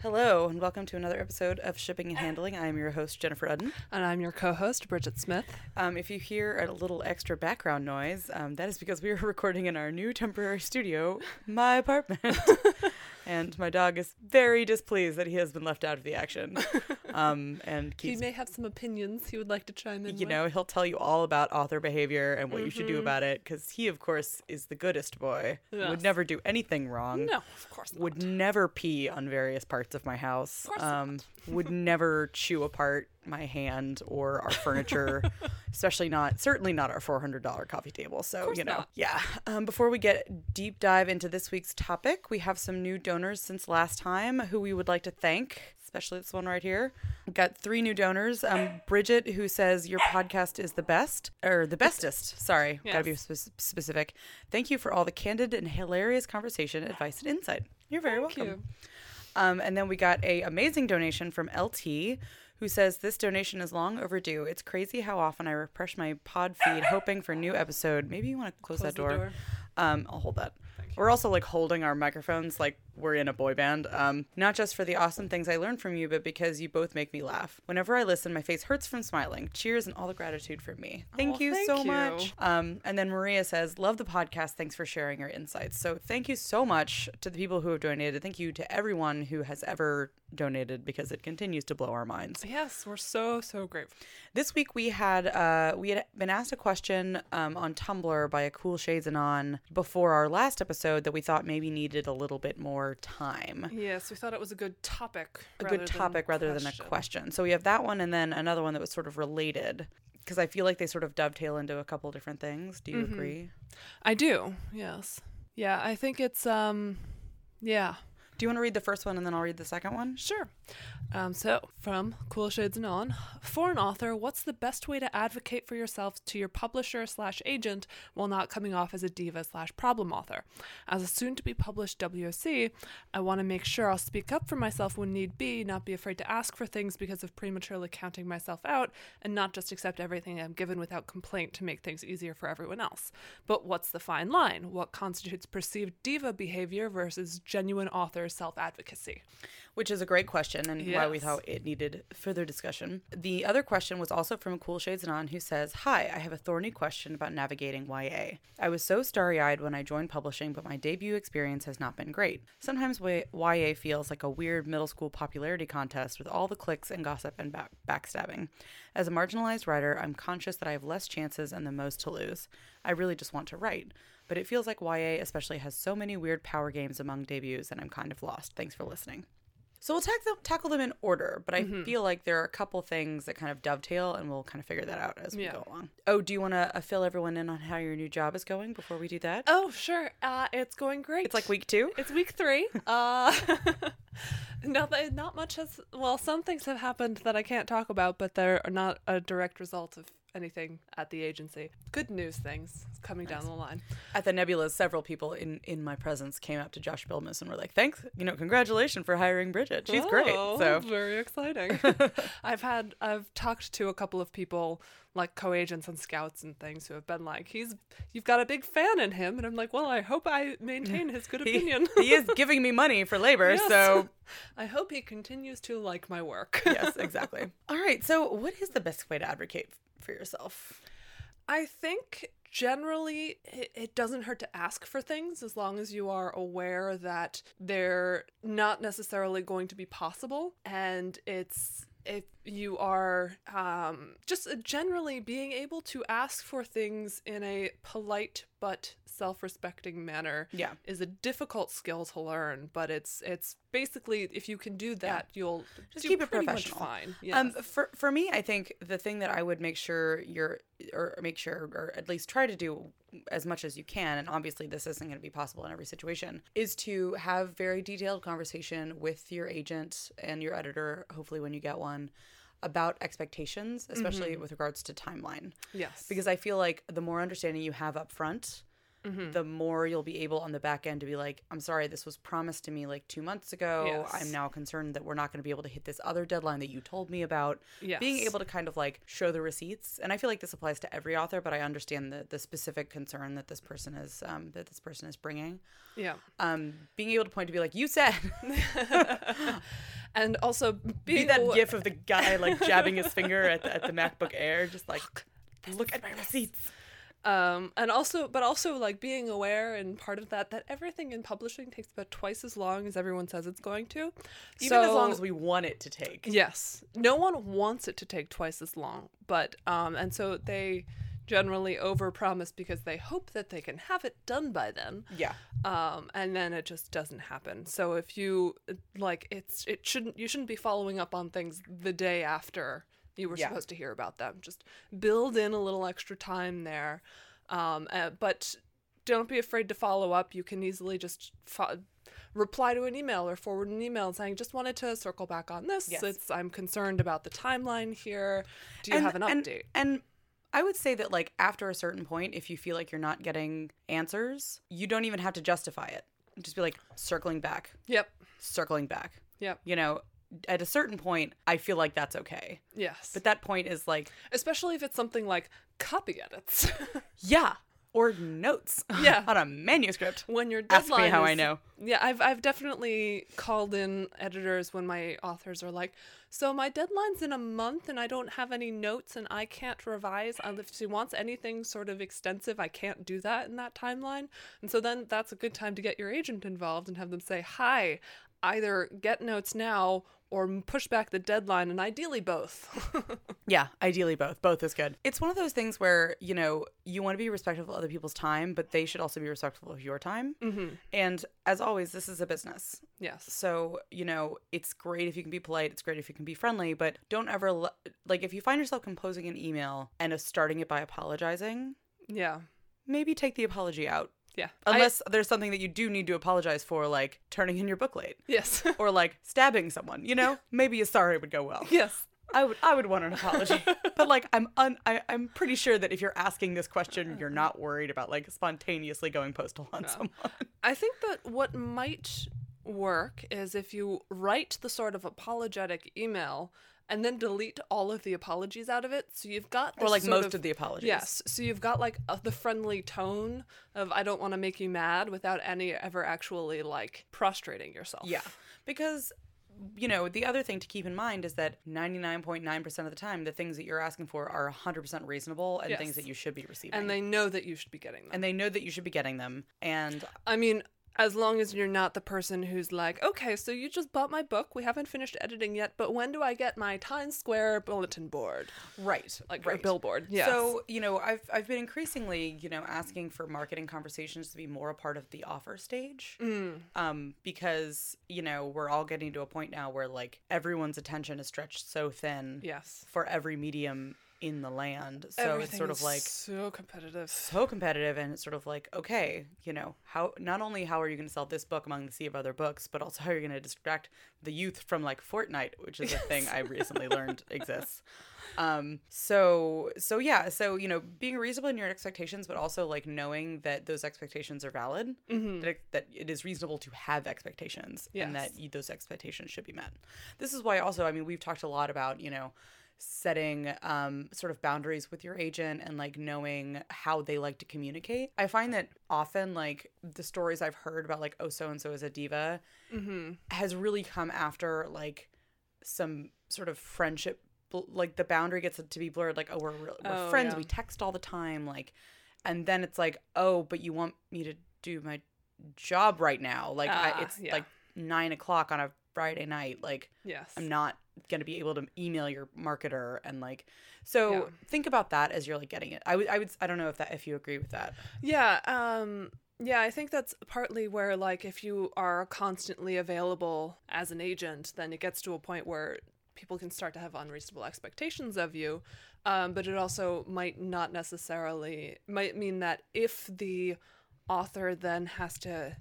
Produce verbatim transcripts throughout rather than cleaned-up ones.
Hello, and welcome to another episode of Shipping and Handling. I am your host, Jennifer Udden. And I'm your co-host, Bridget Smith. Um, if you hear a little extra background noise, um, that is because we are recording in our new temporary studio, my apartment. And my dog is very displeased that he has been left out of the action. Um, and keeps, He may have some opinions he would like to chime in You with. know, he'll tell you all about author behavior and what Mm-hmm. you should do about it, because he, of course, is the goodest boy. Yes. Would never do anything wrong. No, of course not. Would never pee on various parts of my house. Of course um, would never chew apart my hand or our furniture, especially not, certainly not our four hundred dollars coffee table. So, you know, not. yeah. Um, before we get deep dive into this week's topic, we have some new donors since last time who we would like to thank, especially this one right here. We've got three new donors. Um, Bridget, who says your podcast is the best, or the bestest. Sorry, Yes. gotta be spe- specific. Thank you for all the candid and hilarious conversation, advice, and insight. You're very Thank welcome. you. Um, and then we got a amazing donation from L T, who says, this donation is long overdue. It's crazy how often I refresh my pod feed hoping for a new episode. Maybe you want to close, Close that the door. door. Um, I'll hold that. Thank you. We're also like holding our microphones like we're in a boy band. Um, not just for the awesome things I learned from you, but because you both make me laugh. Whenever I listen, my face hurts from smiling. Cheers and all the gratitude from me. Thank Oh, you thank so you. much. Um, and then Maria says, love the podcast. Thanks for sharing your insights. So thank you so much to the people who have donated. Thank you to everyone who has ever donated, because it continues to blow our minds. Yes, we're so, so grateful. This week we had uh, we had been asked a question um, on Tumblr by a Cool Shades Anon before our last episode that we thought maybe needed a little bit more time. Yes, we thought it was a good topic. A rather good than topic rather than a question. So we have that one and then another one that was sort of related, because I feel like they sort of dovetail into a couple different things. Do you Mm-hmm. agree? I do, yes. Yeah, I think it's, um, yeah. Do you want to read the first one and then I'll read the second one? Sure. Um, so, from Cool Shades and On, for an author, what's the best way to advocate for yourself to your publisher slash agent while not coming off as a diva slash problem author? As a soon-to-be published W O C, I want to make sure I'll speak up for myself when need be, not be afraid to ask for things because of prematurely counting myself out, and not just accept everything I'm given without complaint to make things easier for everyone else. But what's the fine line? What constitutes perceived diva behavior versus genuine author self-advocacy? Which is a great question and why we Yes. thought it needed further discussion. The other question was also from Cool Shades Anon, who says, hi, I have a thorny question about navigating Y A. I was so starry-eyed when I joined publishing, but my debut experience has not been great. Sometimes Y A feels like a weird middle school popularity contest with all the clicks and gossip and back- backstabbing. As a marginalized writer, I'm conscious that I have less chances and the most to lose. I really just want to write. But it feels like Y A especially has so many weird power games among debuts, and I'm kind of lost. Thanks for listening. So we'll tack them, tackle them in order, but I Mm-hmm. feel like there are a couple things that kind of dovetail, and we'll kind of figure that out as we Yeah. go along. Oh, do you want to uh, fill everyone in on how your new job is going before we do that? Oh, sure. Uh, it's going great. It's like week two? It's week three. Uh, no, th- not much has. Well, some things have happened that I can't talk about, but they're not a direct result of anything at the agency. Good news things coming down the line. At the Nebulas, several people in, in my presence came up to Josh Bilmus and were like, thanks, you know, congratulations for hiring Bridget. She's great. Oh, So very exciting. I've had I've talked to a couple of people like co-agents and scouts and things who have been like, he's you've got a big fan in him, and I'm like, well, I hope I maintain his good he, opinion. he is giving me money for labor, Yes. so I hope he continues to like my work. yes, exactly. All right, so what is the best way to advocate for yourself? I think generally it, it doesn't hurt to ask for things as long as you are aware that they're not necessarily going to be possible, and it's if you are um, just generally being able to ask for things in a polite but self-respecting manner Yeah. is a difficult skill to learn, but it's it's basically if you can do that, you'll Just do keep it pretty much professional. fine. Yes. Um, for for me, I think the thing that I would make sure you're, or make sure, or at least try to do as much as you can, and obviously this isn't going to be possible in every situation, is to have very detailed conversation with your agent and your editor, hopefully when you get one, about expectations, especially Mm-hmm. with regards to timeline. yes. Because I feel like the more understanding you have up front, Mm-hmm. the more you'll be able on the back end to be like, I'm sorry, this was promised to me like two months ago. Yes. I'm now concerned that we're not going to be able to hit this other deadline that you told me about. Yes. Being able to kind of like show the receipts. And I feel like this applies to every author, but I understand the, the specific concern that this person is, um, that this person is bringing. Yeah. Um, being able to point to be like, you said. And also being Be that awa- gif of the guy like jabbing his finger at the, at the MacBook Air, just like, look at my receipts. Um, and also, but also like being aware, and part of that, that everything in publishing takes about twice as long as everyone says it's going to. Even as long So- as we want it to take. Yes. No one wants it to take twice as long, but, um, and so they generally overpromise because they hope that they can have it done by then. Yeah. Um, and then it just doesn't happen. So if you, like, it's, it shouldn't, you shouldn't be following up on things the day after you were Yeah. supposed to hear about them. Just build in a little extra time there. Um, uh, but don't be afraid to follow up. You can easily just fo- reply to an email or forward an email saying, just wanted to circle back on this. Yes. It's, I'm concerned about the timeline here. Do you And- have an and- update? And I would say that, like, after a certain point, if you feel like you're not getting answers, you don't even have to justify it. Just be like, circling back, Yep. circling back. Yep. You know, at a certain point, I feel like that's okay. Yes. But that point is like, Especially if it's something like copy edits. yeah, or notes Yeah. on a manuscript. When your deadline Ask me how is, I know. Yeah, I've I've definitely called in editors when my authors are like, so my deadline's in a month and I don't have any notes and I can't revise. And if she wants anything sort of extensive, I can't do that in that timeline. And so then that's a good time to get your agent involved and have them say, hi, either get notes now or push back the deadline, and ideally both. Yeah, ideally both. Both is good. It's one of those things where, you know, you want to be respectful of other people's time, but they should also be respectful of your time. Mm-hmm. And as always, this is a business. Yes. So, you know, it's great if you can be polite. It's great if you can be friendly, but don't ever, le- like, if you find yourself composing an email and uh, starting it by apologizing, Yeah. maybe take the apology out. Yeah. Unless there's something that you do need to apologize for, like turning in your book late. I, yes. Or like stabbing someone, you know? Maybe a sorry would go well. Yes. I would I would want an apology. But like I'm un I, I'm pretty sure that if you're asking this question, you're not worried about like spontaneously going postal on No. someone. I think that what might work is if you write the sort of apologetic email and then delete all of the apologies out of it. So you've got Or this like sort most of, of the apologies. Yes. So you've got like a, the friendly tone of I don't want to make you mad without any ever actually like prostrating yourself. Yeah. Because, you know, the other thing to keep in mind is that ninety-nine point nine percent of the time, the things that you're asking for are one hundred percent reasonable and Yes. things that you should be receiving. And they know that you should be getting them. and they know that you should be getting them. And I mean, as long as you're not the person who's like, okay, so you just bought my book. We haven't finished editing yet, but when do I get my Times Square bulletin board? right. Like, right. or billboard. Yes. So, you know, I've I've been increasingly, you know, asking for marketing conversations to be more a part of the offer stage. Mm. Um, because, you know, we're all getting to a point now where like everyone's attention is stretched so thin Yes. for every medium in the land. So Everything it's sort of is like so competitive. so competitive, and it's sort of like, okay, you know, how not only how are you going to sell this book among the sea of other books, but also how you're going to distract the youth from like Fortnite, which is a thing I recently learned exists. Um, so, so yeah, so, you know, being reasonable in your expectations, but also like knowing that those expectations are valid, Mm-hmm. that, it, that it is reasonable to have expectations and Yes. that you, those expectations should be met. This is why also, I mean, we've talked a lot about, you know, setting um, sort of boundaries with your agent and like knowing how they like to communicate. I find that often like the stories I've heard about like, oh, so-and-so is a diva Mm-hmm. has really come after like some sort of friendship, like the boundary gets to be blurred. Like, oh, we're, we're Oh, friends. yeah. We text all the time. Like, and then it's like, oh, but you want me to do my job right now. Like I, Ah, it's yeah. like nine o'clock on a Friday night. Like, Yes. I'm not going to be able to email your marketer and like, so Yeah. think about that as you're like getting it. I would, I would, I don't know if that, if you agree with that. Yeah, um yeah, I think that's partly where like if you are constantly available as an agent, then it gets to a point where people can start to have unreasonable expectations of you. Um, but it also might not necessarily might mean that if the author then has to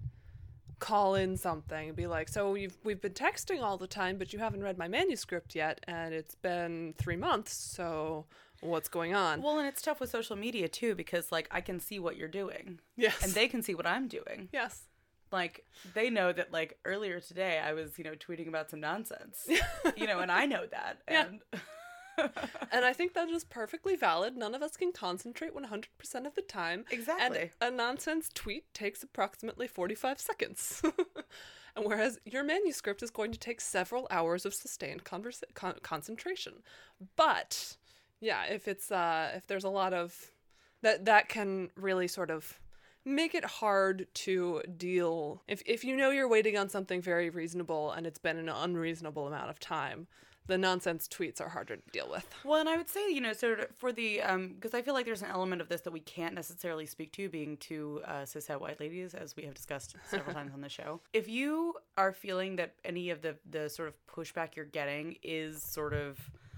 call in something and be like, so you've we've been texting all the time, but you haven't read my manuscript yet, and it's been three months, so what's going on? Well, and it's tough with social media too, because like I can see what you're doing Yes. and they can see what I'm doing. Yes. Like they know that like earlier today I was, you know, tweeting about some nonsense, you know, and I know that. Yeah. And And I think that is perfectly valid. None of us can concentrate one hundred percent of the time. Exactly. And a nonsense tweet takes approximately forty-five seconds. And whereas your manuscript is going to take several hours of sustained conversa- con- concentration. But yeah, if it's uh, if there's a lot of that, that can really sort of make it hard to deal. If if you know you're waiting on something very reasonable and it's been an unreasonable amount of time, the nonsense tweets are harder to deal with. Well, and I would say, you know, sort of for the, um, because I feel like there's an element of this that we can't necessarily speak to, being two uh, cishet white ladies, as we have discussed several times on the show. If you are feeling that any of the, the sort of pushback you're getting is sort of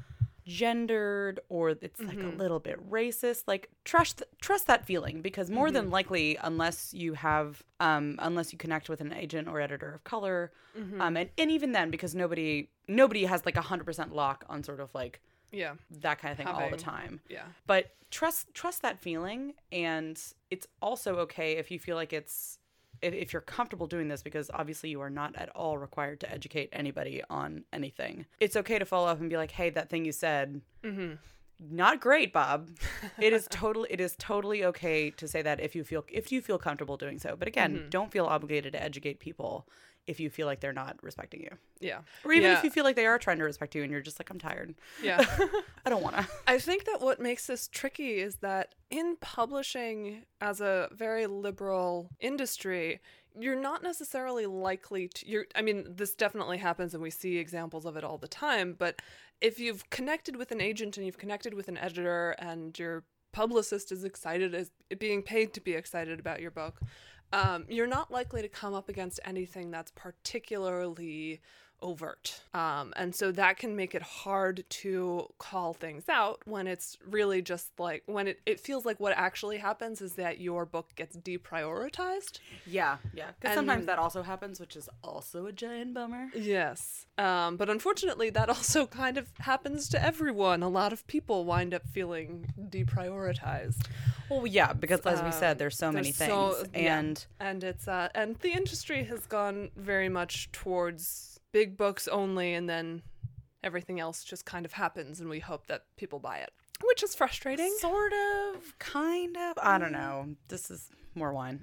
gendered or it's like mm-hmm. a little bit racist, like trust trust that feeling, because more mm-hmm. than likely, unless you have um unless you connect with an agent or editor of color, mm-hmm. um and, and even then, because nobody nobody has like a hundred percent lock on sort of like yeah that kind of thing Having, all the time. Yeah. But trust trust that feeling, and it's also okay if you feel like it's If, if you're comfortable doing this, because obviously you are not at all required to educate anybody on anything. It's okay to follow up and be like, hey, that thing you said, mm-hmm. not great, Bob. It is totally, it is totally okay to say that if you feel, if you feel comfortable doing so. But again, mm-hmm. don't feel obligated to educate people if you feel like they're not respecting you. Yeah. Or even yeah. if you feel like they are trying to respect you and you're just like, I'm tired. Yeah. I don't want to. I think that what makes this tricky is that in publishing as a very liberal industry, you're not necessarily likely to, you're, I mean, this definitely happens and we see examples of it all the time, but if you've connected with an agent and you've connected with an editor and your publicist is excited, as being paid to be excited about your book, Um, you're not likely to come up against anything that's particularly overt. Um, and so that can make it hard to call things out when it's really just like, when it, it feels like what actually happens is that your book gets deprioritized. Yeah, yeah. Because sometimes that also happens, which is also a giant bummer. Yes. Um, but unfortunately, that also kind of happens to everyone. A lot of people wind up feeling deprioritized. Well, yeah, because as we said, there's so um, many there's things. So, and yeah. and it's uh, and the industry has gone very much towards big books only, and then everything else just kind of happens, and we hope that people buy it, which is frustrating. Sort of, kind of. I don't know. This is more wine.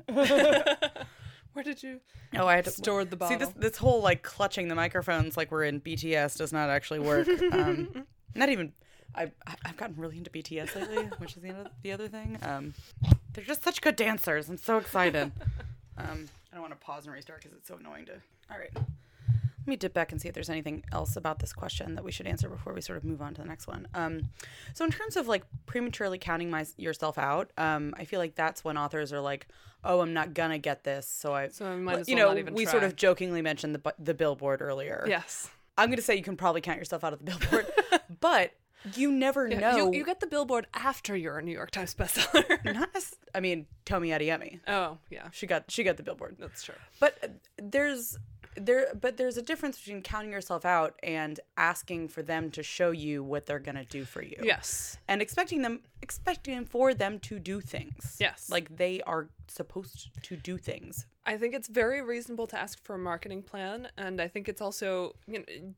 Where did you? Oh, I had to store the bottle. See, this this whole like clutching the microphones like we're in B T S does not actually work. Um, not even. I I've gotten really into B T S lately, which is the other, the other thing. Um, they're just such good dancers. I'm so excited. Um, I don't want to pause and restart because it's so annoying to. All right. Let me dip back and see if there's anything else about this question that we should answer before we sort of move on to the next one. Um, so in terms of like prematurely counting my, yourself out, um, I feel like that's when authors are like, oh, I'm not gonna get this. So I, so I might as you well know, not even we try. sort of jokingly mentioned the, the billboard earlier. Yes. I'm going to say you can probably count yourself out of the billboard, but you never yeah, know. You, you get the billboard after you're a New York Times bestseller. Not as, I mean, Tomi Adeyemi. Oh, yeah. She got, she got the billboard. That's true. But there's... There, but there's a difference between counting yourself out and asking for them to show you what they're gonna do for you. Yes. And expecting them, expecting for them to do things. Yes. Like they are supposed to do things. I think it's very reasonable to ask for a marketing plan, and I think it's also, you know,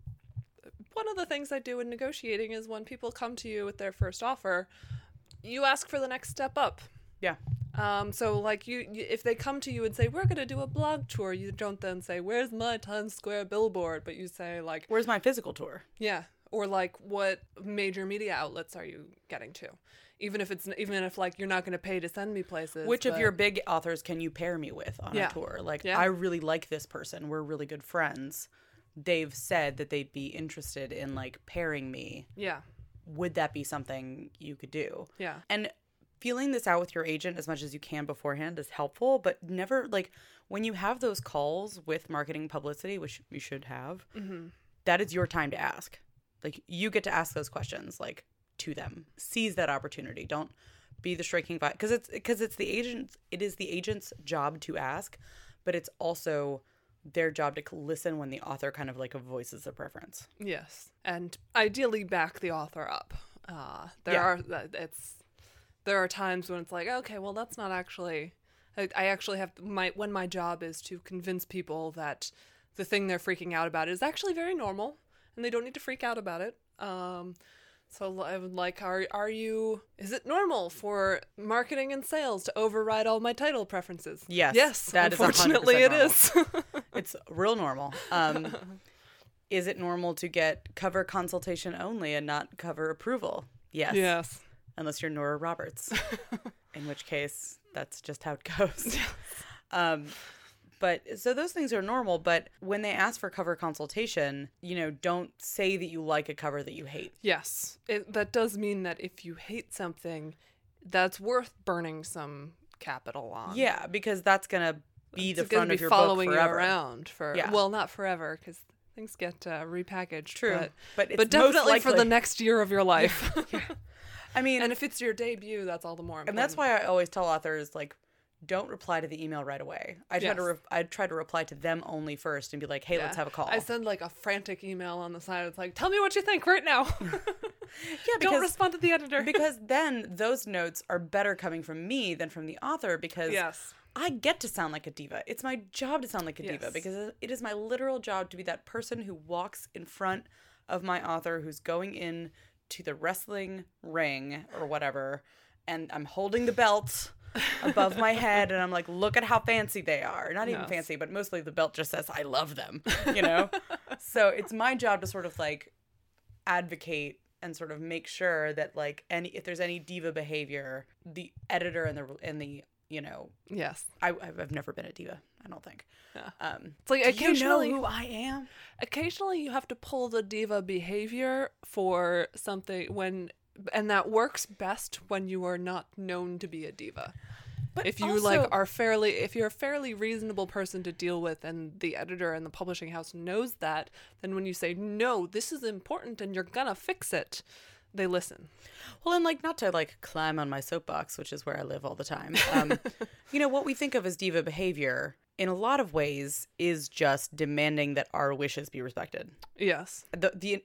one of the things I do in negotiating is when people come to you with their first offer, you ask for the next step up. Yeah. Um, so like you, you, if they come to you and say, we're going to do a blog tour, you don't then say, where's my Times Square billboard? But you say like, where's my physical tour? Yeah. Or like, what major media outlets are you getting to? Even if it's, even if like, you're not going to pay to send me places. Which but... of your big authors can you pair me with on yeah. a tour? Like, yeah. I really like this person. We're really good friends. They've said that they'd be interested in like pairing me. Yeah. Would that be something you could do? Yeah. And feeling this out with your agent as much as you can beforehand is helpful, but never, like, when you have those calls with marketing publicity, which you should have, mm-hmm. that is your time to ask. Like, you get to ask those questions, like, to them. Seize that opportunity. Don't be the striking vi- because it's because it's the agent. It is the agent's job to ask, but it's also their job to listen when the author kind of like voices a preference. Yes, and ideally back the author up. Uh, there yeah. are it's. There are times when it's like, okay, well, that's not actually, I, I actually have my, when my job is to convince people that the thing they're freaking out about is actually very normal and they don't need to freak out about it. Um, So I would like, are are you? Is it normal for marketing and sales to override all my title preferences? Yes. Yes. That is one hundred unfortunately, percent it normal. is. It's real normal. Um, is it normal to get cover consultation only and not cover approval? Yes. Yes. Unless you're Nora Roberts, in which case that's just how it goes. Um, but so those things are normal. But when they ask for cover consultation, you know, don't say that you like a cover that you hate. Yes. It, that does mean that if you hate something, that's worth burning some capital on. Yeah, because that's gonna be It's the gonna front be of your following book you forever. around for Yeah. well, not forever because things get uh, repackaged. True, but, but it's but most definitely for likely- the next year of your life. Yeah. I mean, And if it's your debut, that's all the more important. and that's why I always tell authors, like, don't reply to the email right away. I try Yes. to re- I try to reply to them only first and be like, hey, Yeah. let's have a call. I send like a frantic email on the side. It's like, tell me what you think right now. yeah, Don't because respond to the editor. because then those notes are better coming from me than from the author because yes. I get to sound like a diva. It's my job to sound like a diva Yes. because it is my literal job to be that person who walks in front of my author who's going in to the wrestling ring or whatever, and I'm holding the belt above my head and I'm like, look at how fancy they are. Not even Yes. fancy, but mostly the belt just says I love them, you know? So it's my job to sort of like advocate and sort of make sure that like any if there's any diva behavior, the editor and the and the you know, Yes. I I've never been a diva, I don't think. Yeah. Um, It's like do you know occasionally, who I am? occasionally you have to pull the diva behavior for something when, and that works best when you are not known to be a diva. But If you also, like are fairly, if you're a fairly reasonable person to deal with, and the editor and the publishing house knows that, then when you say no, this is important and you're gonna fix it, they listen. well, and like not to like climb on my soapbox, which is where I live all the time. Um, you know what we think of as diva behavior, in a lot of ways, is just demanding that our wishes be respected. Yes. The the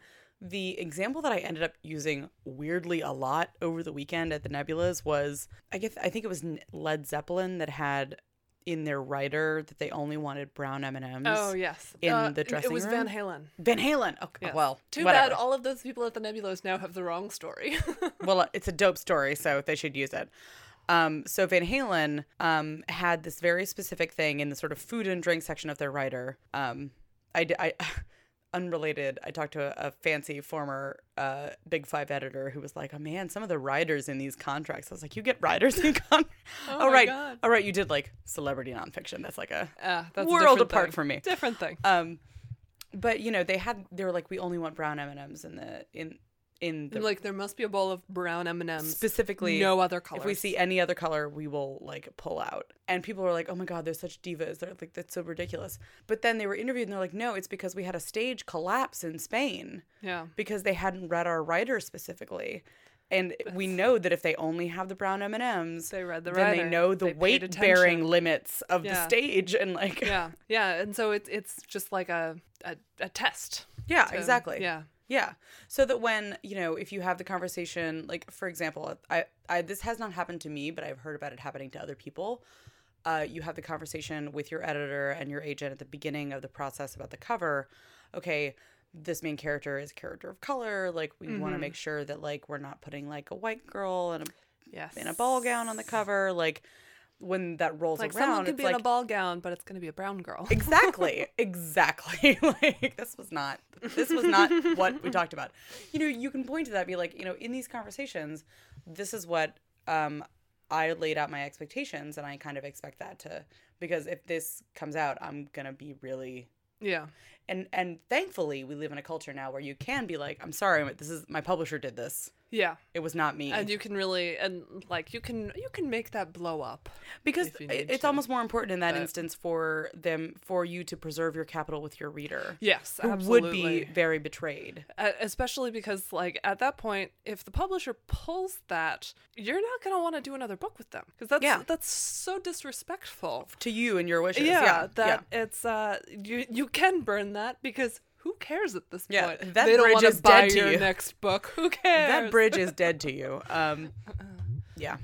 the example that I ended up using weirdly a lot over the weekend at the Nebulas was I guess I think it was Led Zeppelin that had in their writer that they only wanted brown M and M's. Oh yes. in Uh, the dressing It was room? Van Halen. Van Halen. Oh, Yes. well, Too whatever. bad all of those people at the Nebulas now have the wrong story. Well, uh, it's a dope story, so they should use it. Um, so Van Halen um, had this very specific thing in the sort of food and drink section of their writer. Um, I, d- I unrelated. I talked to a, a fancy former uh, Big Five editor who was like, "Oh man, some of the writers in these contracts." I was like, "You get writers in contracts? Oh oh my right, God. oh right, you did like celebrity nonfiction. That's like a uh, that's a world different apart thing. from me." Different thing. Um, but you know, they had they were like, "We only want brown M and M's in the in in the Like there must be a bowl of brown M and M's. specifically No other colors. If we see any other color, we will like pull out." And people were like, "Oh my God, they're such divas. They're like, that's so ridiculous." But then they were interviewed and they're like, "No, it's because we had a stage collapse in Spain Yeah. because they hadn't read our writer specifically." And we know that if they only have the brown M and M's, They read the then writer. they know the They paid weight bearing attention. limits of the Yeah. stage and like Yeah. Yeah. And so it's it's just like a a, a test. yeah, to- exactly. Yeah. Yeah. So that when, you know, if you have the conversation, like, for example, I, I this has not happened to me, but I've heard about it happening to other people. Uh, you have the conversation with your editor and your agent at the beginning of the process about the cover. Okay, this main character is a character of color. Like, we want to Mhm. make sure that, like, we're not putting, like, a white girl in a, Yes. in a ball gown on the cover. Like, when that rolls Like around, someone could it's be like, in a ball gown, but it's going to be a brown girl. exactly exactly like this was not this was not what we talked about. You know, you can point to that and be like, you know, in these conversations, this is what um I laid out my expectations, and I kind of expect that to, because if this comes out, I'm gonna be really Yeah. and and thankfully we live in a culture now where you can be like, I'm sorry, but this is my publisher did this, Yeah. it was not me. And you can really and like you can you can make that blow up. Because if you need it's to. almost more important in that But- instance for them for you to preserve your capital with your reader, Yes, who absolutely. would be very betrayed. Uh, especially because like at that point if the publisher pulls that, you're not going to want to do another book with them because that's Yeah. that's so disrespectful. To you and your wishes. Yeah, Yeah, that yeah. it's uh you you can burn that because who cares at this Yeah, point? that they don't bridge wanna is buy dead to your you. next book. Who cares? That bridge is dead to you. Um, yeah.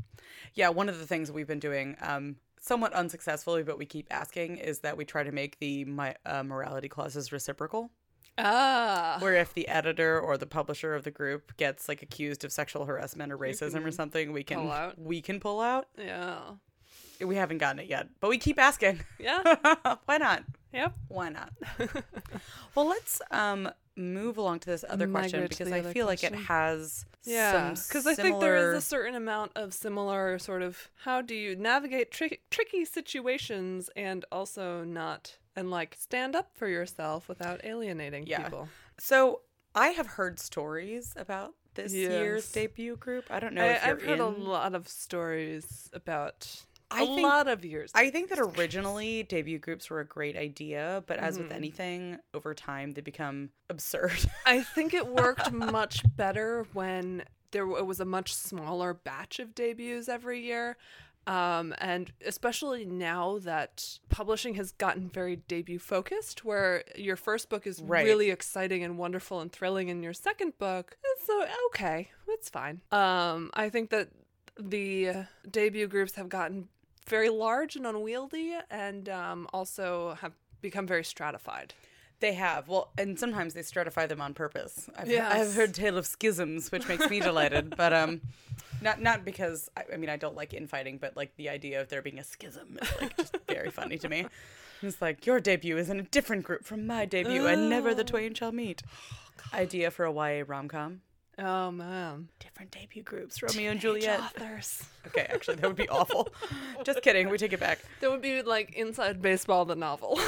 Yeah, one of the things we've been doing, um, somewhat unsuccessfully, but we keep asking, is that we try to make the my, uh, morality clauses reciprocal. Ah. Where if the editor or the publisher of the group gets like accused of sexual harassment or racism or something, we can pull out. we can pull out. Yeah. We haven't gotten it yet, but we keep asking. Yeah. Why not? Yep. Why not? Well, let's um move along to this other question Migrate to because the I other feel like it question. has Yeah, some because I think there similar- is a certain amount of similar sort of how do you navigate tri- tricky situations and also not and like stand up for yourself without alienating Yeah. people. So I have heard stories about this Yes. year's debut group. I don't know I, if you're I've heard in. a lot of stories about I a think- lot of years. I think that originally debut groups were a great idea, but as Mm-hmm. with anything, over time they become absurd. I think it worked much better when there w- it was a much smaller batch of debuts every year. Um, and especially now that publishing has gotten very debut focused, where your first book is Right. really exciting and wonderful and thrilling, and your second book is so okay, it's fine. Um, I think that the uh, debut groups have gotten very large and unwieldy, and um, also have become very stratified. They have. Well, and sometimes they stratify them on purpose. I've, Yes. I've heard tale of schisms, which makes me delighted. But um, not not because, I, I mean, I don't like infighting, but like the idea of there being a schism is like just very funny to me. It's like, your debut is in a different group from my debut, and never the twain shall meet. Idea for a Y A rom-com. Oh man, Different debut groups, Romeo and Juliet. authors. Okay, actually, that would be awful. Just kidding. We take it back. That would be like Inside Baseball, the novel.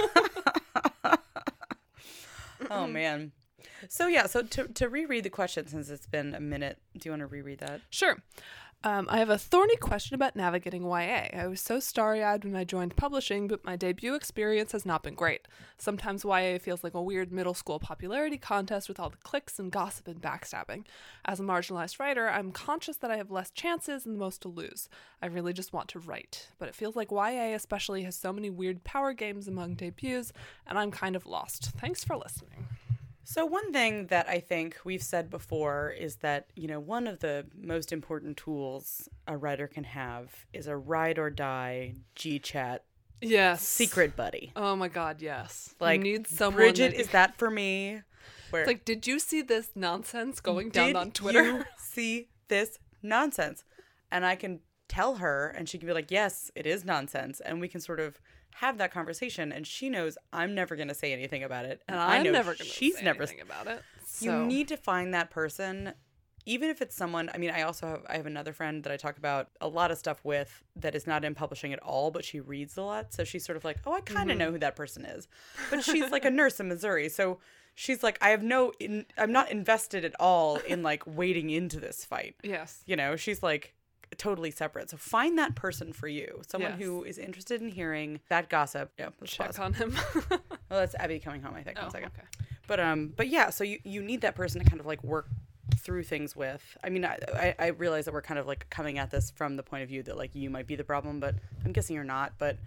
Oh, man. So, yeah, so to, to reread the question, since it's been a minute, do you want to reread that? Sure. Um, I have a thorny question about navigating Y A. I was so starry-eyed when I joined publishing, but my debut experience has not been great. Sometimes Y A feels like a weird middle school popularity contest with all the clicks and gossip and backstabbing. As a marginalized writer, I'm conscious that I have less chances and the most to lose. I really just want to write. But it feels like Y A especially has so many weird power games among debuts, and I'm kind of lost. Thanks for listening. So one thing that I think we've said before is that, you know, one of the most important tools a writer can have is a ride or die G-chat Yes. secret buddy. Oh my god, yes. Like, you need someone Bridget, that- is that for me? Where It's like, did you see this nonsense going down did on Twitter? you see this nonsense? And I can tell her, and she can be like, yes, it is nonsense. And we can sort of have that conversation, and she knows I'm never going to say anything about it. And I I'm know never going to she's say never anything about it. You So. need to find that person, even if it's someone. I mean, I also have I have another friend that I talk about a lot of stuff with that is not in publishing at all, but she reads a lot. So she's sort of like, oh, I kind of Mm-hmm. know who that person is, but she's like a nurse in Missouri, so she's like, I have no, in, I'm not invested at all in like wading into this fight. Yes. You know, she's like totally separate. So find that person for you, someone Yes. who is interested in hearing that gossip. Yeah, let's Check pause. on him. Well, that's Abby coming home, I think. Oh, One second. okay. But um, but yeah, so you, you need that person to kind of like work through things with. I mean, I, I I realize that we're kind of like coming at this from the point of view that like you might be the problem, but I'm guessing you're not. But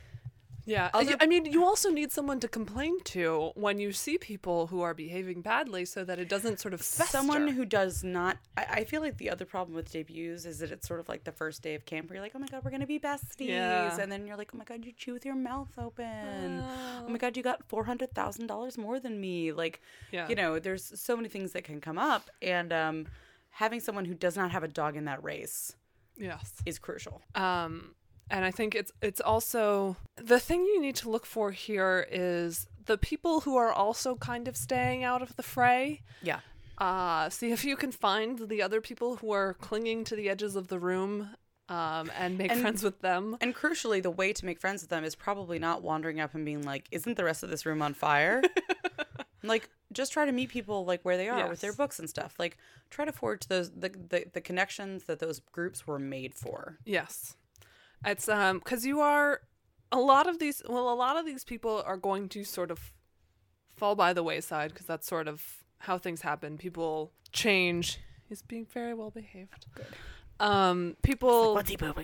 Yeah. Other- I mean, you also need someone to complain to when you see people who are behaving badly so that it doesn't sort of fester. someone who does not, I, I feel like the other problem with debuts is that it's sort of like the first day of camp where you're like, oh my God, we're going to be besties. Yeah. And then you're like, oh my God, you chew with your mouth open. Oh. Oh my God, you got four hundred thousand dollars more than me. Like, Yeah. you know, there's so many things that can come up. And um, having someone who does not have a dog in that race Yes. is crucial. Um, and I think it's it's also the thing you need to look for here is the people who are also kind of staying out of the fray. Yeah. Uh, see if you can find the other people who are clinging to the edges of the room, um, and make And- friends with them. And crucially, the way to make friends with them is probably not wandering up and being like, isn't the rest of this room on fire? Like, just try to meet people like where they are with their Yes. books and stuff. Like, try to forge those the, the, the connections that those groups were made for. Yes. It's um because you are a lot of these well a lot of these people are going to sort of fall by the wayside because that's sort of how things happen. People change. He's being very well behaved. Good. Um people What's he pooping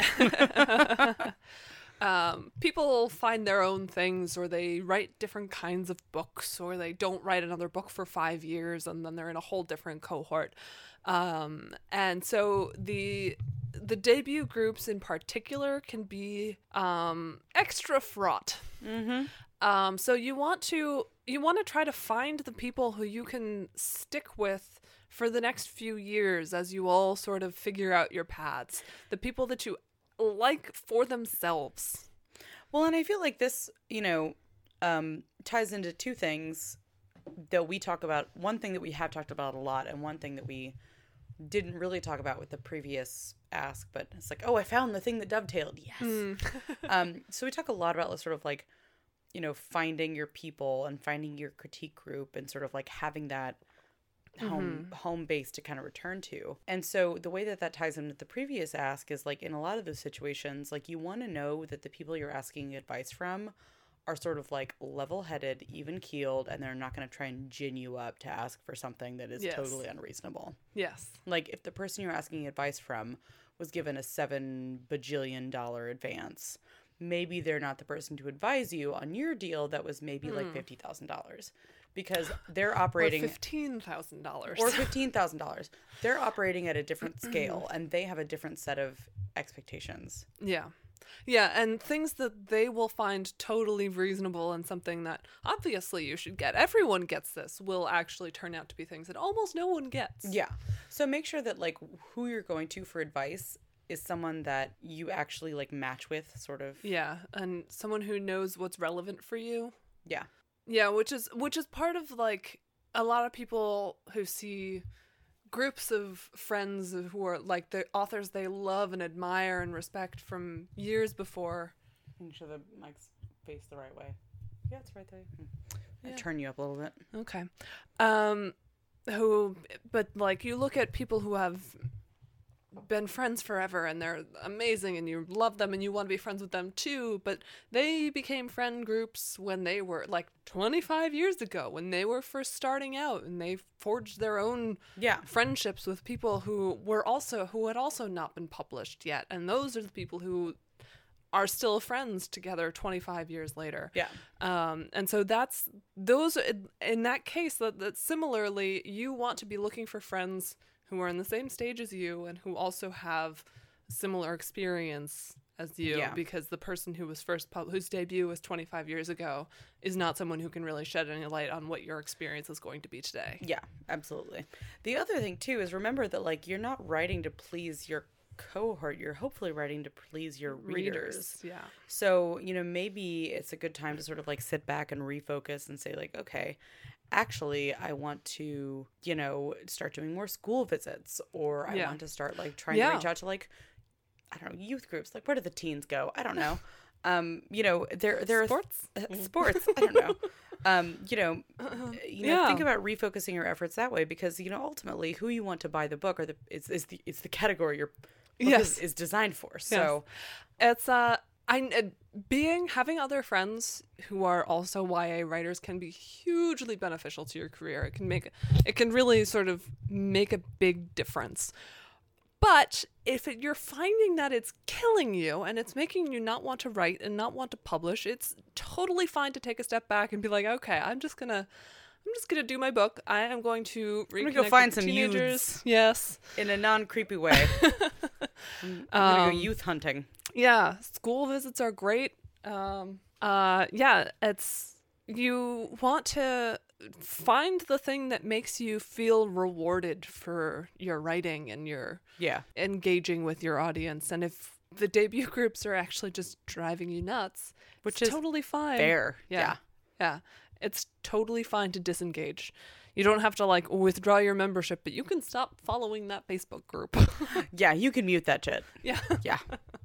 on? um people find their own things, or they write different kinds of books, or they don't write another book for five years and then they're in a whole different cohort. Um and so the the debut groups in particular can be um extra fraught. Mm-hmm. Um, so you want to you want to try to find the people who you can stick with for the next few years as you all sort of figure out your paths. The people that you like for themselves. Well, and I feel like this, you know, um, ties into two things that we talk about. One thing that we have talked about a lot, and one thing that we didn't really talk about with the previous ask, but it's like, oh, I found the thing that dovetailed. Yes. Mm. um, so we talk a lot about sort of like, you know, finding your people and finding your critique group and sort of like having that home mm-hmm. home base to kind of return to. And so the way that that ties in with the previous ask is like in a lot of those situations, like you want to know that the people you're asking advice from are sort of like level-headed, even-keeled, and they're not going to try and gin you up to ask for something that is yes. totally unreasonable. Yes. Like if the person you're asking advice from was given a seven bajillion dollar advance, maybe they're not the person to advise you on your deal that was maybe mm. like fifty thousand dollars. Because they're operating... Or fifteen thousand dollars. Or fifteen thousand dollars. They're operating at a different scale, and they have a different set of expectations. Yeah. Yeah, and things that they will find totally reasonable and something that obviously you should get. Everyone gets this will actually turn out to be things that almost no one gets. Yeah. So make sure that, like, who you're going to for advice is someone that you actually, like, match with, sort of. Yeah, and someone who knows what's relevant for you. Yeah. Yeah, which is which is part of, like, a lot of people who see groups of friends who are, like, the authors they love and admire and respect from years before. Make sure the mic's faced the right way. Yeah, it's right there. Yeah. I'll turn you up a little bit. Okay. Um, who, but, like, you look at people who have been friends forever and they're amazing and you love them and you want to be friends with them too, but they became friend groups when they were like twenty-five years ago, when they were first starting out, and they forged their own yeah. friendships with people who were also who had also not been published yet, and those are the people who are still friends together twenty-five years later. Yeah. Um, and so that's those in that case that, that similarly you want to be looking for friends who are in the same stage as you and who also have similar experience as you, yeah. because the person who was first pub- whose debut was twenty-five years ago is not someone who can really shed any light on what your experience is going to be today. Yeah, absolutely. The other thing too is remember that, like, you're not writing to please your cohort, you're hopefully writing to please your readers. readers. Yeah. So, you know, maybe it's a good time to sort of like sit back and refocus and say, like, okay, actually, I want to, you know, start doing more school visits, or I yeah. want to start like trying yeah. to reach out to, like, I don't know, youth groups. Like, where do the teens go? I don't know. Um, you know, there there are sports. Th- uh, sports. I don't know. Um, you know, uh, you know, yeah. think about refocusing your efforts that way, because, you know, ultimately, who you want to buy the book or the is is the it's the category your book yes. is, is designed for. So yes. it's uh. I uh, being having other friends who are also Y A writers can be hugely beneficial to your career. It can make it can really sort of make a big difference. But if it, you're finding that it's killing you and it's making you not want to write and not want to publish, it's totally fine to take a step back and be like, okay, I'm just gonna I'm just gonna do my book. I am going to reconnect I'm gonna go find with some teenagers. Youths Yes, in a non-creepy way. I'm, I'm gonna Um, go youth hunting. Yeah, school visits are great. Um, uh, yeah, it's you want to find the thing that makes you feel rewarded for your writing and your Yeah. engaging with your audience. And if the debut groups are actually just driving you nuts, Which it's is totally fine. Fair. Yeah. Yeah. Yeah. It's totally fine to disengage. You don't have to, like, withdraw your membership, but you can stop following that Facebook group. Yeah, you can mute that shit. Yeah. Yeah.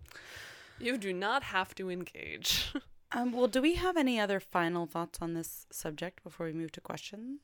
You do not have to engage. Um, well, do we have any other final thoughts on this subject before we move to questions?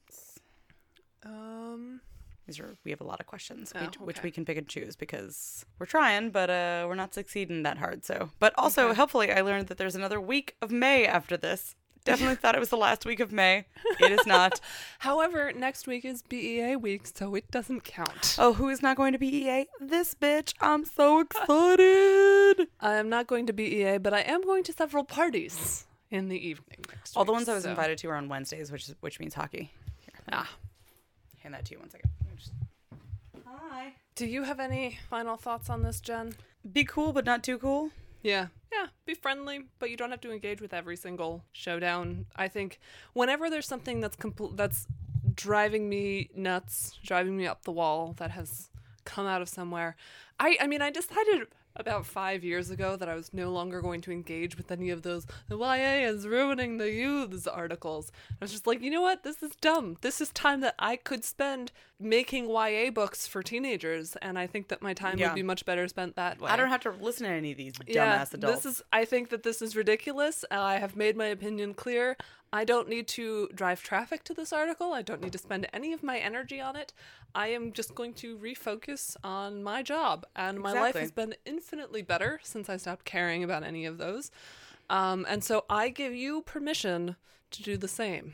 Um, These are, we have a lot of questions, Oh, which, which okay. we can pick and choose because we're trying, but uh, we're not succeeding that hard. So, but also, Okay. helpfully, I learned that there's another week of May after this. Definitely thought it was the last week of May. It is not. However, next week is B E A week, so it doesn't count. Oh, who is not going to be E A? This bitch. I'm so excited. I am not going to B E A, but I am going to several parties in the evening next All the week, ones I was so- invited to are on Wednesdays, which is, which means hockey. Here, Ah. hand that to you one second. Let me just- Hi. Do you have any final thoughts on this, Jen? Be cool, but not too cool. Yeah. Yeah. Be friendly, but you don't have to engage with every single showdown. I think whenever there's something that's compl- that's driving me nuts, driving me up the wall, that has come out of somewhere. I, I mean, I decided about five years ago that I was no longer going to engage with any of those the Y A is ruining the youths articles. I was just like, you know what? This is dumb. This is time that I could spend making Y A books for teenagers, and I think that my time Yeah. would be much better spent that way. I don't have to listen to any of these dumbass yeah, adults. This is I think that this is ridiculous. I have made my opinion clear. I don't need to drive traffic to this article. I don't need to spend any of my energy on it. I am just going to refocus on my job. And my life Exactly. has been infinitely better since I stopped caring about any of those. Um, and so I give you permission to do the same.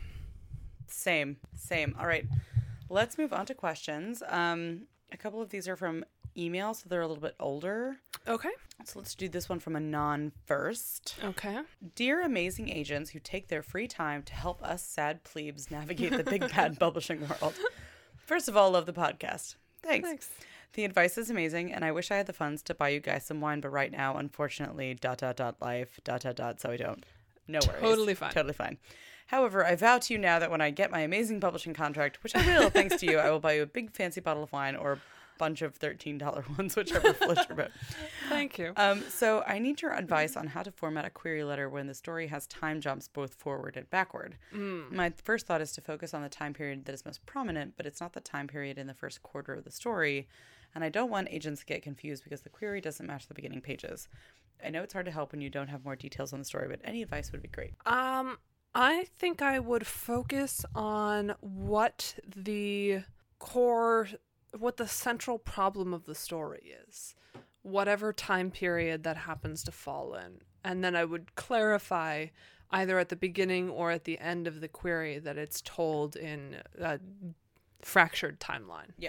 Same, same. All right, let's move on to questions. Um, a couple of these are from email, so they're a little bit older. Okay. So let's do this one from a non first. Okay. Dear amazing agents who take their free time to help us sad plebes navigate the big bad publishing world. First of all, love the podcast. Thanks. Thanks. The advice is amazing, and I wish I had the funds to buy you guys some wine, but right now, unfortunately, dot, dot, dot, life, dot, dot, dot, so I don't. No worries. Totally fine. Totally fine. However, I vow to you now that when I get my amazing publishing contract, which I will, thanks to you, I will buy you a big fancy bottle of wine or a bunch of thirteen dollars ones, whichever floats your boat. Thank you. Um, so I need your advice on how to format a query letter when the story has time jumps both forward and backward. Mm. My first thought is to focus on the time period that is most prominent, but it's not the time period in the first quarter of the story. And I don't want agents to get confused because the query doesn't match the beginning pages. I know it's hard to help when you don't have more details on the story, but any advice would be great. Um, I think I would focus on what the core, what the central problem of the story is, whatever time period that happens to fall in. And then I would clarify either at the beginning or at the end of the query that it's told in a fractured timeline. Yeah.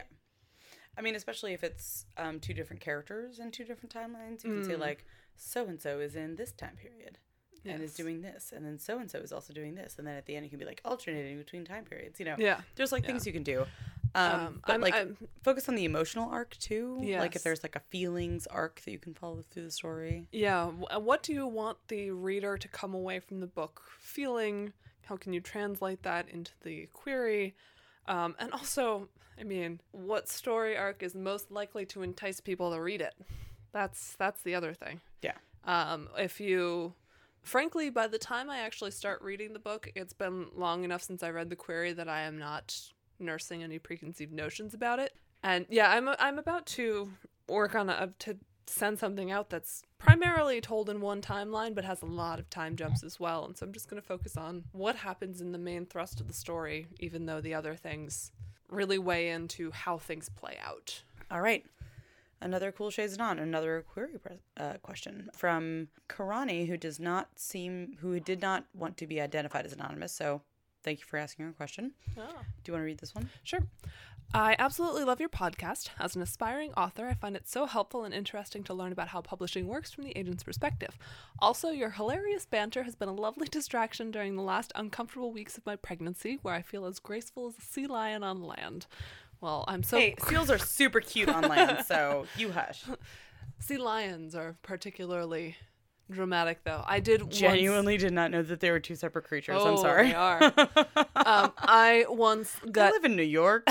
I mean, especially if it's um, two different characters and two different timelines. You can say, Mm. like, so-and-so is in this time period and is Yes. doing this. And then so-and-so is also doing this. And then at the end, you can be, like, alternating between time periods. You know, Yeah. there's, like, Yeah. things you can do. Um, Um, but, I'm- like, I'm- focus on the emotional arc, too. Like, Yes. if there's, like, a feelings arc that you can follow through the story. Yeah. wh- What do you want the reader to come away from the book feeling? How can you translate that into the query? Um, and also, I mean, what story arc is most likely to entice people to read it? That's that's the other thing. Yeah. Um, if you, frankly, by the time I actually start reading the book, it's been long enough since I read the query that I am not nursing any preconceived notions about it. And yeah, I'm I'm about to work on a to send something out that's primarily told in one timeline but has a lot of time jumps as well. And so I'm just going to focus on what happens in the main thrust of the story, even though the other things really weigh into how things play out. All right. Another Cool Shades of On, another query pre- uh, question from Karani, who does not seem, who did not want to be identified as anonymous. So thank you for asking her a question. Oh. Do you want to read this one? Sure. I absolutely love your podcast. As an aspiring author, I find it so helpful and interesting to learn about how publishing works from the agent's perspective. Also, your hilarious banter has been a lovely distraction during the last uncomfortable weeks of my pregnancy, where I feel as graceful as a sea lion on land. Well, I'm so... Hey, seals are super cute on land, so you hush. Sea lions are particularly dramatic, though. I did Genuinely did not know that they were two separate creatures. once... I'm Oh, sorry. they are. um, I once I got... live in New York.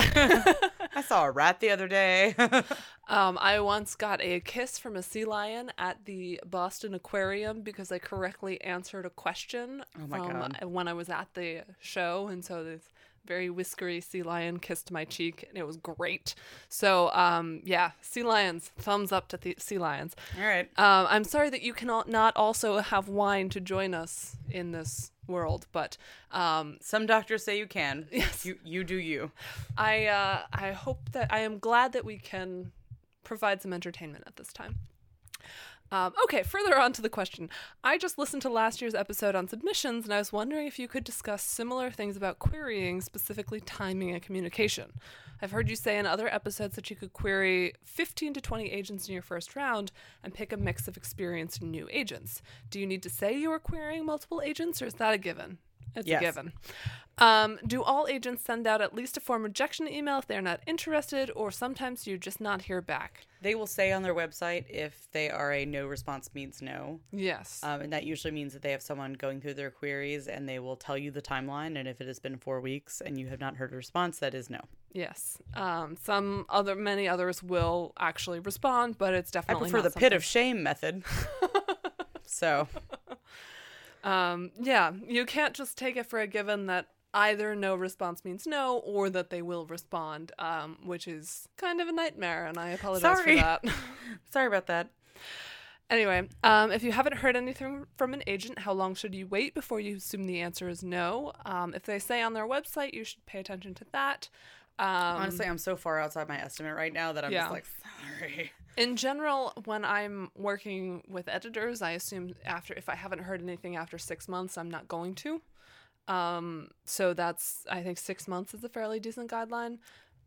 I saw a rat the other day. Um, I once got a kiss from a sea lion at the Boston Aquarium because I correctly answered a question Oh my from God. when I was at the show, and so this very whiskery sea lion kissed my cheek, and it was great. So, um, yeah, sea lions, thumbs up to the sea lions. All right. Um, I'm sorry that you cannot not also have wine to join us in this world, but um, Some doctors say you can. Yes. You you do you. I uh, I hope that I am glad that we can provide some entertainment at this time. Um, okay, further on to the question. I just listened to last year's episode on submissions, and I was wondering if you could discuss similar things about querying, specifically timing and communication. I've heard you say in other episodes that you could query fifteen to twenty agents in your first round and pick a mix of experienced and new agents. Do you need to say you are querying multiple agents, or is that a given? It's Yes. a given. Um, do all agents send out at least a form rejection email if they're not interested, or sometimes you just not hear back? They will say on their website if they are a no response means no. Yes. Um, and that usually means that they have someone going through their queries, and they will tell you the timeline. And if it has been four weeks and you have not heard a response, that is no. Yes. Um, some other, many others will actually respond, but it's I definitely prefer not the pit something- of shame method. So, Um, yeah, you can't just take it for a given that either no response means no or that they will respond, um, which is kind of a nightmare, and I apologize Sorry. for that. sorry about that. Anyway, um, if you haven't heard anything from an agent, how long should you wait before you assume the answer is no? Um, if they say on their website, you should pay attention to that. Um, Honestly, I'm so far outside my estimate right now that I'm Yeah. just like, sorry. In general, when I'm working with editors, I assume after if I haven't heard anything after six months, I'm not going to. Um, so that's I think six months is a fairly decent guideline.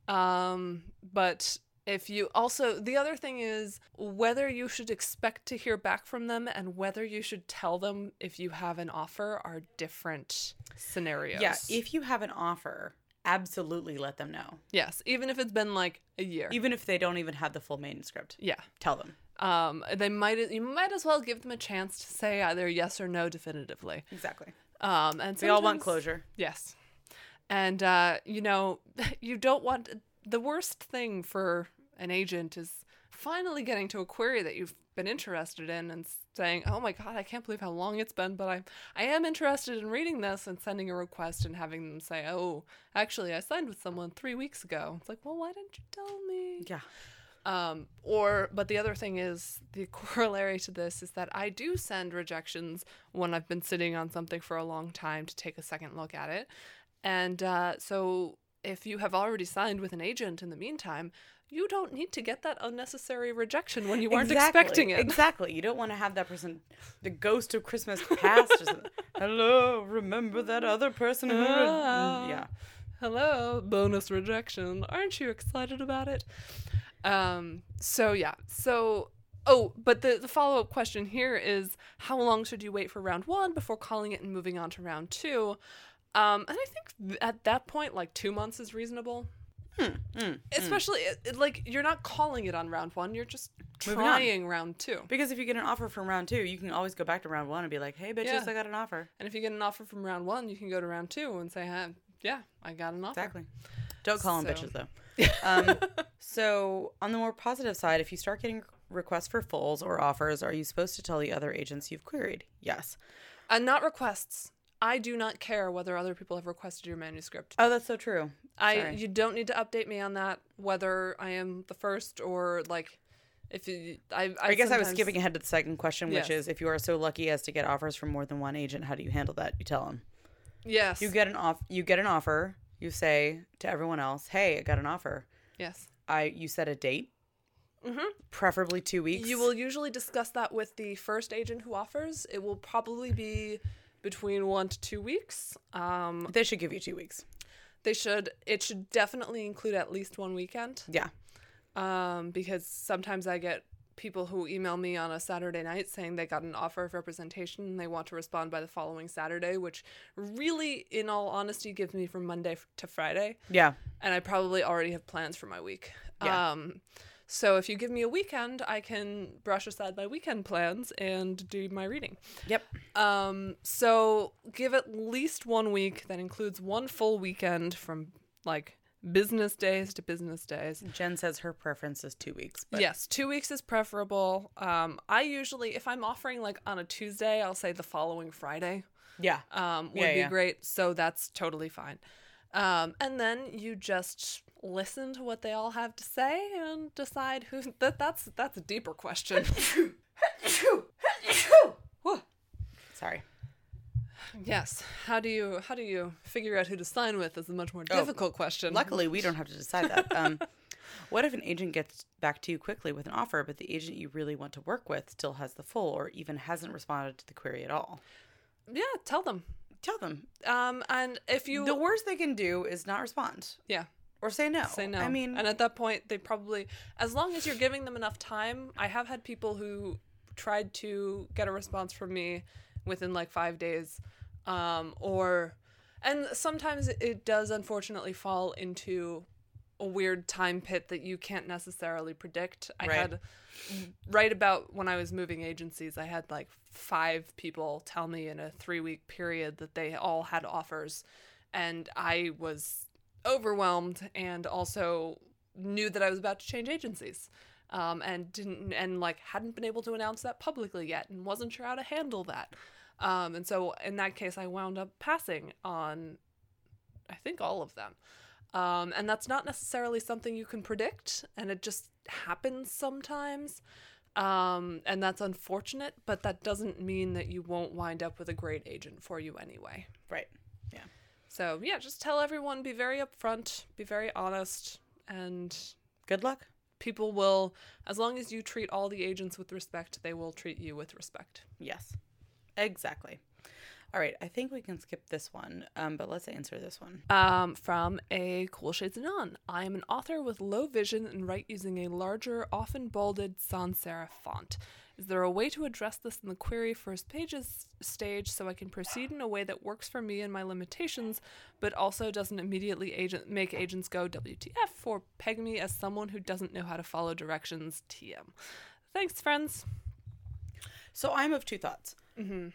Um, but if you also the other thing is whether you should expect to hear back from them and whether you should tell them if you have an offer are different scenarios. Yeah, if you have an offer, absolutely let them know. yes, even if it's been like a year. Even if they don't even have the full manuscript, yeah. tell them. Um, they might you might as well give them a chance to say either yes or no definitively. Exactly. Um, and We all want sometimes- closure. Yes, and uh, you know, you don't want the worst thing for an agent is finally getting to a query that you've been interested in and saying, "Oh my God, I can't believe how long it's been, but I I am interested in reading this," and sending a request and having them say, "Oh, actually, I signed with someone three weeks ago." It's like, well, why didn't you tell me? Yeah. Um, or, but the other thing is, the corollary to this is that I do send rejections when I've been sitting on something for a long time to take a second look at it. And uh, so if you have already signed with an agent in the meantime, you don't need to get that unnecessary rejection when you weren't Exactly. expecting it. Exactly. You don't want to have that person, the ghost of Christmas past. Just, hello, remember that other person who... Ah. Yeah. Hello, bonus rejection. Aren't you excited about it? Um, so yeah, so, oh, but the, the follow-up question here is how long should you wait for round one before calling it and moving on to round two? Um, and I think th- at that point, like two months is reasonable. Hmm, mm, Especially, it, it, like, you're not calling it on round one, you're just Moving on. trying round two. Because if you get an offer from round two, you can always go back to round one and be like, hey, bitches, Yeah. I got an offer. And if you get an offer from round one, you can go to round two and say, huh, yeah, I got an offer. Exactly. Don't call them So- bitches, though. Um, so on the more positive side, if you start getting requests for fulls or offers, are you supposed to tell the other agents you've queried? Yes. And not requests. I do not care whether other people have requested your manuscript. Oh, that's so true. I Sorry. you don't need to update me on that, whether I am the first or like if you, I. I, I guess I was sometimes- skipping ahead to the second question, which Yes. is if you are so lucky as to get offers from more than one agent, how do you handle that? You tell them. Yes. You get an off. You get an offer. You say to everyone else, "Hey, I got an offer." Yes. I you set a date, Mm-hmm. preferably two weeks. You will usually discuss that with the first agent who offers. It will probably be between one to two weeks. Um, They should give you two weeks. they should. It should definitely include at least one weekend. Yeah. Um, because sometimes I get people who email me on a Saturday night saying they got an offer of representation and they want to respond by the following Saturday, which really, in all honesty, gives me from Monday f- to Friday. Yeah. And I probably already have plans for my week. Yeah. Um, so if you give me a weekend, I can brush aside my weekend plans and do my reading. Yep. Um, so give at least one week that includes one full weekend from like business days to business days. Jen says her preference is two weeks. But Yes, two weeks is preferable. Um, I usually, if I'm offering like on a Tuesday, I'll say the following Friday Yeah. um, would Yeah, be yeah. great. So that's totally fine. Um, and then you just listen to what they all have to say and decide who. That that's that's a deeper question. Sorry. Yes. How do you how do you figure out who to sign with is a much more Oh, difficult question. Luckily, we don't have to decide that. Um, what if an agent gets back to you quickly with an offer, but the agent you really want to work with still has the full or even hasn't responded to the query at all? Yeah, tell them. Tell them. Um, and if you The worst they can do is not respond yeah. or say no. Say no. I mean, and at that point, they probably, as long as you're giving them enough time. I have had people who tried to get a response from me within like five days, Um, or, and sometimes it does unfortunately fall into a weird time pit that you can't necessarily predict. I Right. had, right about when I was moving agencies, I had like five people tell me in a three week period that they all had offers, and I was overwhelmed and also knew that I was about to change agencies. Um, and didn't, and like hadn't been able to announce that publicly yet and wasn't sure how to handle that. Um, and so in that case, I wound up passing on, I think, all of them. Um, and that's not necessarily something you can predict, and it just happens sometimes. Um, and that's unfortunate, but that doesn't mean that you won't wind up with a great agent for you anyway. Right. Yeah. So yeah, just tell everyone, be very upfront, be very honest, and Good luck. people will, as long as you treat all the agents with respect, they will treat you with respect. Yes. Exactly. All right. I think we can skip this one, um, but let's answer this one. Um, from a Cool Shades of Neon. I am an author with low vision and write using a larger, often bolded sans serif font. Is there a way to address this in the query first pages stage so I can proceed in a way that works for me and my limitations, but also doesn't immediately agent make agents go W T F or peg me as someone who doesn't know how to follow directions T M? Thanks, friends. So I'm of two thoughts. Mm-hmm.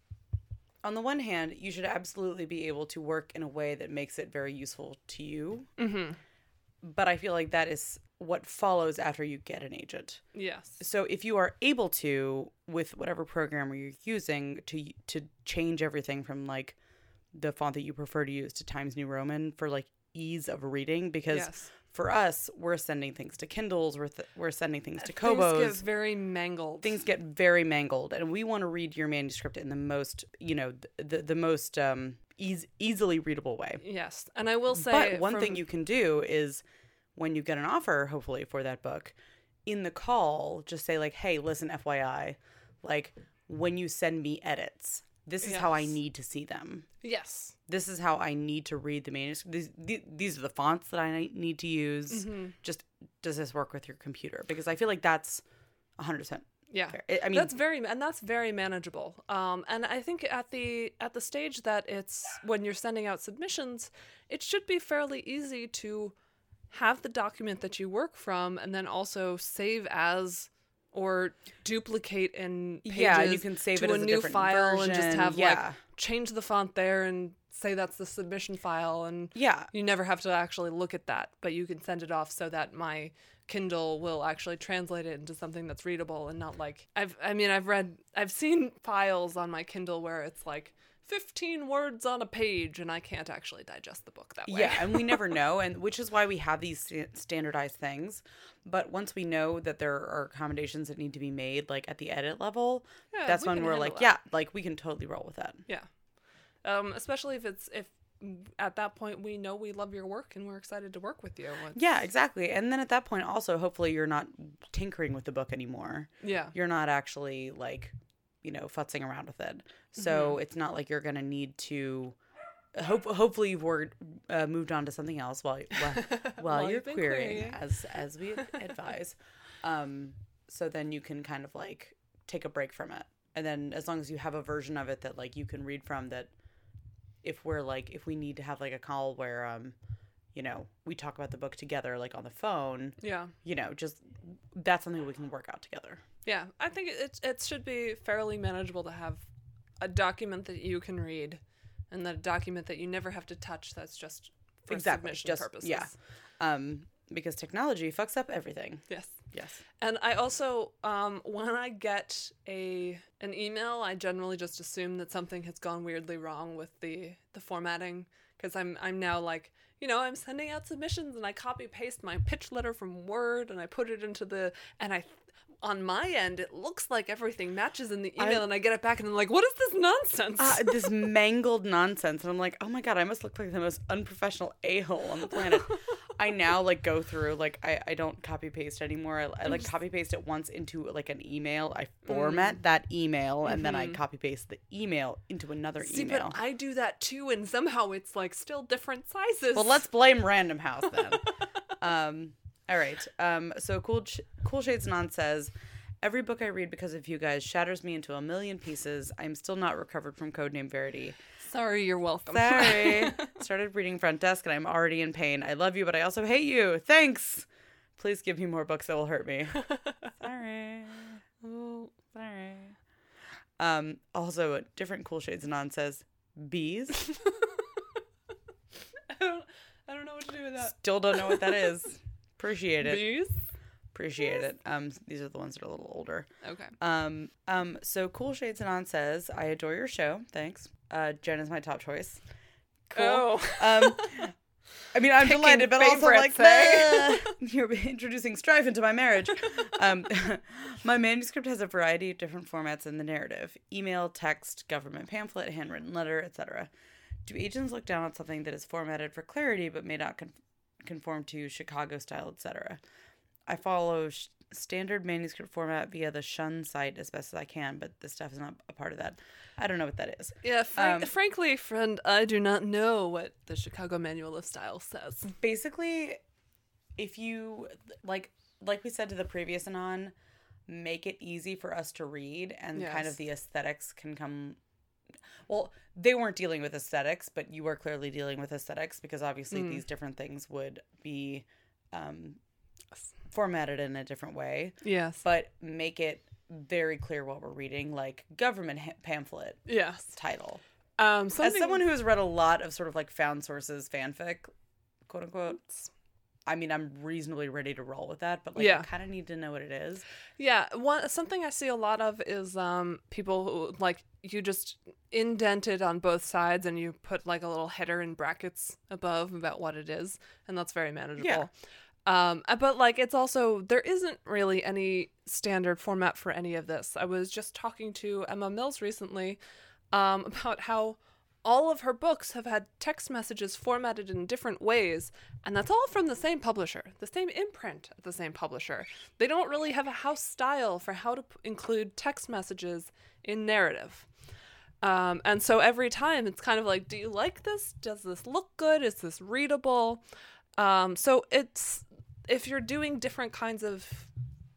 On the one hand, you should absolutely be able to work in a way that makes it very useful to you. Mm-hmm. But I feel like that is what follows after you get an agent. Yes. So if you are able to, with whatever programmer you're using, to to change everything from like the font that you prefer to use to Times New Roman for like ease of reading, because Yes. for us, we're sending things to Kindles, we're, th- we're sending things to Things Kobos. get very mangled. Things get very mangled, and we want to read your manuscript in the most, you know, the the most um eas- easily readable way. Yes. And I will say, But one from- thing you can do is when you get an offer, hopefully for that book, in the call, just say like, hey, listen, F Y I, like when you send me edits, this is how I Yes. need to see them. Yes. This is how I need to read the manuscript. These, these, these are the fonts that I need to use. Mm-hmm. Just, does this work with your computer? Because I feel like that's one hundred percent Yeah. fair. I I mean, that's very and that's very manageable. Um, and I think at the at the stage that it's when you're sending out submissions, it should be fairly easy to have the document that you work from and then also save as or duplicate in pages yeah, you can save to it a as a new different file version. and just have yeah. like change the font there and say that's the submission file, and yeah. you never have to actually look at that, but you can send it off so that my Kindle will actually translate it into something that's readable and not like I've I mean I've read I've seen files on my Kindle where it's like fifteen words on a page and I can't actually digest the book that way. Yeah, and we never know, and which is why we have these sta- standardized things. But once we know that there are accommodations that need to be made, like at the edit level, Yeah, that's we when can we're handle like, that. yeah, like we can totally roll with that. Yeah. Um, especially if it's if at that point we know we love your work and we're excited to work with you. Once. Yeah, exactly. And then at that point, also, hopefully, you're not tinkering with the book anymore. Yeah. You're not actually like, you know, futzing around with it. So Mm-hmm. it's not like you're gonna need to. Hope hopefully you've worked, uh, moved on to something else while while, while, While you're you've been querying, querying. as as we advise. Um, so then you can kind of like take a break from it, and then as long as you have a version of it that like you can read from, that if we're like if we need to have like a call where um, you know, we talk about the book together like on the phone, Yeah. you know, just that's something we can work out together. Yeah. I think it it should be fairly manageable to have a document that you can read and then a document that you never have to touch that's just for Exactly, submission just- purposes. yeah. Um, because technology fucks up everything. Yes. Yes. And I also, um, when I get a an email, I generally just assume that something has gone weirdly wrong with the, the formatting, because I'm I'm now like, you know, I'm sending out submissions and I copy paste my pitch letter from Word and I put it into the and I. On my end, it looks like everything matches in the email, I- and I get it back, and I'm like, "What is this nonsense?" Uh, this mangled nonsense, and I'm like, oh my god, I must look like the most unprofessional a-hole on the planet. I now like go through like I, I don't copy paste anymore. I, I like copy paste it once into like an email. I format that email, and then I copy paste the email into another See, email. but I do that too, and somehow it's like still different sizes. Well, let's blame Random House then. um, all right. Um, so cool, Sh- cool Shades Non says, every book I read because of you guys shatters me into a million pieces. I'm still not recovered from Codename Verity. Sorry, you're welcome. Sorry. Started reading Front Desk and I'm already in pain. I love you, but I also hate you. Thanks. Please give me more books that will hurt me. Sorry. Oh, sorry. Um, also, different Cool Shades of Non says, bees. I don't, I don't know what to do with that. Still don't know what that is. Appreciate it. Bees? Appreciate it. Um, these are the ones that are a little older. Okay. Um, um, so Cool Shades of Non says, I adore your show. Thanks. Uh, Jen is my top choice. Cool. Oh. Um, I mean, I'm Picking delighted, but also like, favorites, eh? nah, you're introducing strife into my marriage. Um, my manuscript has a variety of different formats in the narrative: email, text, government pamphlet, handwritten letter, et cetera. Do agents look down on something that is formatted for clarity but may not con- conform to Chicago style, et cetera? I follow sh- standard manuscript format via the Shun site as best as I can, but this stuff is not a part of that. I don't know what that is. Yeah, frank- Um, frankly, friend, I do not know what the Chicago Manual of Style says. Basically, if you, like like we said to the previous Anon, make it easy for us to read, and Yes. kind of the aesthetics can come... Well, they weren't dealing with aesthetics, but you were clearly dealing with aesthetics, because obviously Mm. these different things would be um, formatted in a different way. Yes. But make it very clear what we're reading, like government ha- pamphlet Yes. title. Um, something... As someone who has read a lot of sort of like found sources fanfic, quote unquote, I mean, I'm reasonably ready to roll with that, but like Yeah. I kind of need to know what it is. Yeah, one something I see a lot of is um people who like you just indent it on both sides and you put like a little header in brackets above about what it is, and that's very manageable. Yeah. Um, but like it's also there isn't really any standard format for any of this. I was just talking to Emma Mills recently um, about how all of her books have had text messages formatted in different ways, and that's all from the same publisher, the same imprint of the same publisher. They don't really have a house style for how to p- include text messages in narrative. Um, and so every time it's kind of like, do you like this? Does this look good? Is this readable? Um, so it's, if you're doing different kinds of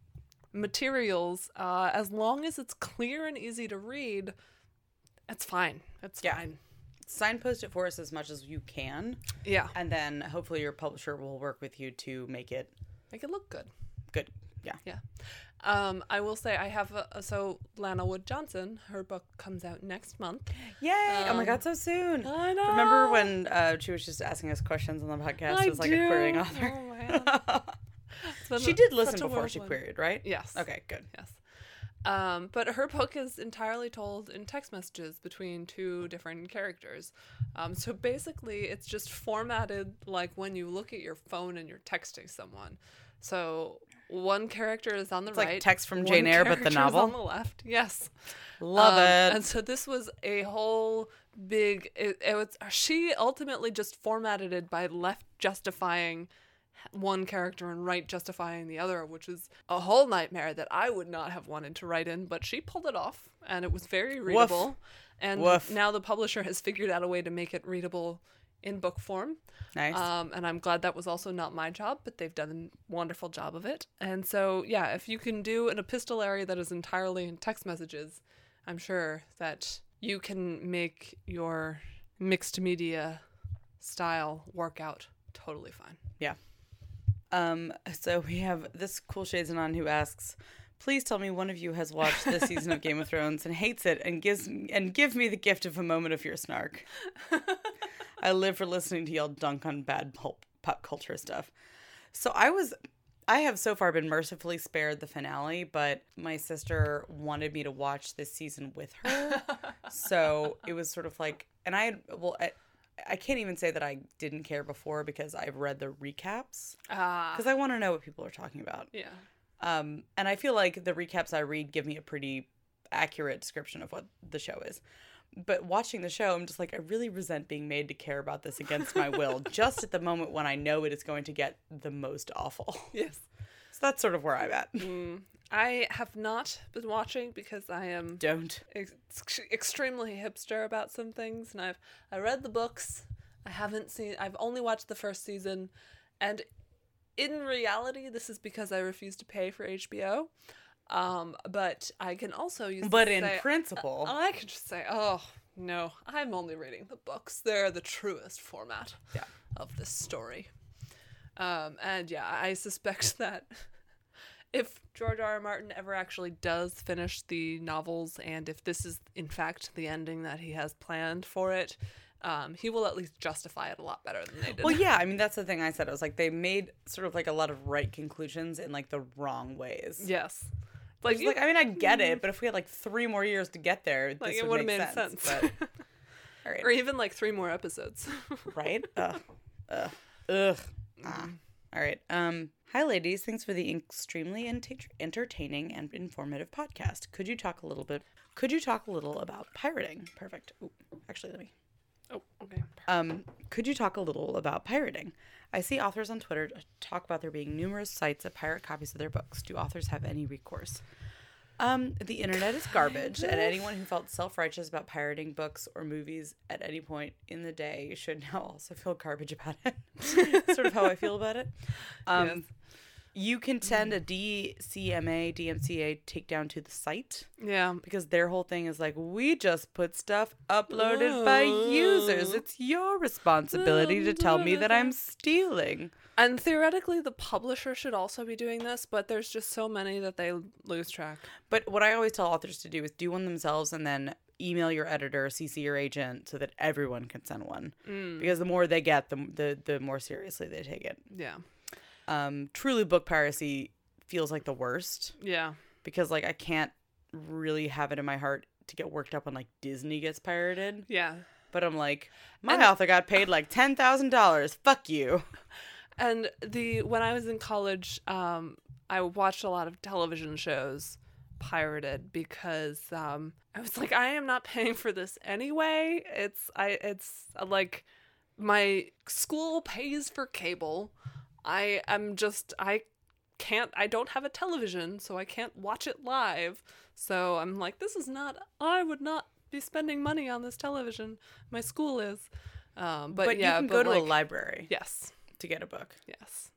materials, uh, as long as it's clear and easy to read, it's fine. It's Yeah. fine. Signpost it for us as much as you can, Yeah. and then hopefully your publisher will work with you to make it Make it look good. good. Yeah. Yeah. Um, I will say I have, a, so Lana Wood Johnson, her book comes out next month. Yay! oh my Um, god, so soon. I know. Remember when uh, she was just asking us questions on the podcast? I She was like do. a querying author. Oh, man. It's been She a- did listen such a before she whirlwind. queried, right? Yes. Okay, good. Yes. Um, but her book is entirely told in text messages between two different characters. Um, so basically, it's just formatted like when you look at your phone and you're texting someone. So one character is on the It's right. like text from one Jane Eyre, but the character is novel. on the left. Yes. Love Um, it. And so this was a whole big. It, it was. She ultimately just formatted it by left justifying one character and right justifying the other, which is a whole nightmare that I would not have wanted to write in, but she pulled it off, and it was very readable. And Woof. now the publisher has figured out a way to make it readable in book form. Nice. Um, and I'm glad that was also not my job, but they've done a wonderful job of it. And so, yeah, if you can do an epistolary that is entirely in text messages, I'm sure that you can make your mixed media style work out totally fine. Yeah. Um, so we have this Cool Shades Anon who asks, please tell me one of you has watched this season of Game of Thrones and hates it and gives and give me the gift of a moment of your snark. I live for listening to y'all dunk on bad pulp, pop culture stuff. So I was, I have so far been mercifully spared the finale, but my sister wanted me to watch this season with her. So it was sort of like, and I had, well, I, I can't even say that I didn't care before because I've read the recaps. Ah, Because I want to know what people are talking about. yeah. Um, and I feel like the recaps I read give me a pretty accurate description of what the show is. But watching the show, I'm just like, I really resent being made to care about this against my will, just at the moment when I know it is going to get the most awful. Yes. So that's sort of where I'm at. Mm, I have not been watching because I am Don't. ex- extremely hipster about some things, and I've I read the books. I haven't seen. I've only watched the first season, and in reality, this is because I refuse to pay for H B O. Um, but I can also use. But to in say, principle. I can just say, oh No, I'm only reading the books. They're the truest format Yeah. of this story. Um, and yeah, I suspect that if George R. R. Martin ever actually does finish the novels, and if this is in fact the ending that he has planned for it, um, he will at least justify it a lot better than they did. Well, yeah, I mean, that's the thing I said. I was like, they made sort of like a lot of right conclusions in like the wrong ways. Yes. Like, Like, you, like I mean, I get it, but if we had like three more years to get there, like this it would would have make made sense. sense. But, all right. Or even like three more episodes. Right? Ugh. Ugh. Ugh. Ah. All right. Um, hi, ladies. Thanks for the extremely ent- entertaining and informative podcast. Could you talk a little bit? Could you talk a little about pirating? Perfect. Ooh, actually, let me. Oh, okay. Um, could you talk a little about pirating? I see authors on Twitter talk about there being numerous sites that pirate copies of their books. Do authors have any recourse? Um, the internet is garbage, and anyone who felt self-righteous about pirating books or movies at any point in the day should now also feel garbage about it. Sort of how I feel about it. Um, Yes. You can send a D C M A, D M C A takedown to the site Yeah. because their whole thing is like, we just put stuff uploaded by users. It's your responsibility to tell me that I'm stealing. And theoretically, the publisher should also be doing this, but there's just so many that they lose track. But what I always tell authors to do is do one themselves and then email your editor, C C your agent so that everyone can send one. Mm. Because the more they get, the, the the more seriously they take it. Yeah. Um, truly, book piracy feels like the worst Yeah. because like I can't really have it in my heart to get worked up when like Disney gets pirated. Yeah. But I'm like, my And- author got paid like ten thousand dollars. Fuck you. And the when I was in college, um, I watched a lot of television shows pirated because um, I was like, I am not paying for this anyway. It's I it's uh, like my school pays for cable. I am just I can't I don't have a television, so I can't watch it live. So I'm like, this is not I would not be spending money on this television. My school is. Um, but, But, yeah, you can but go to a like, library yes. to get a book. Yes.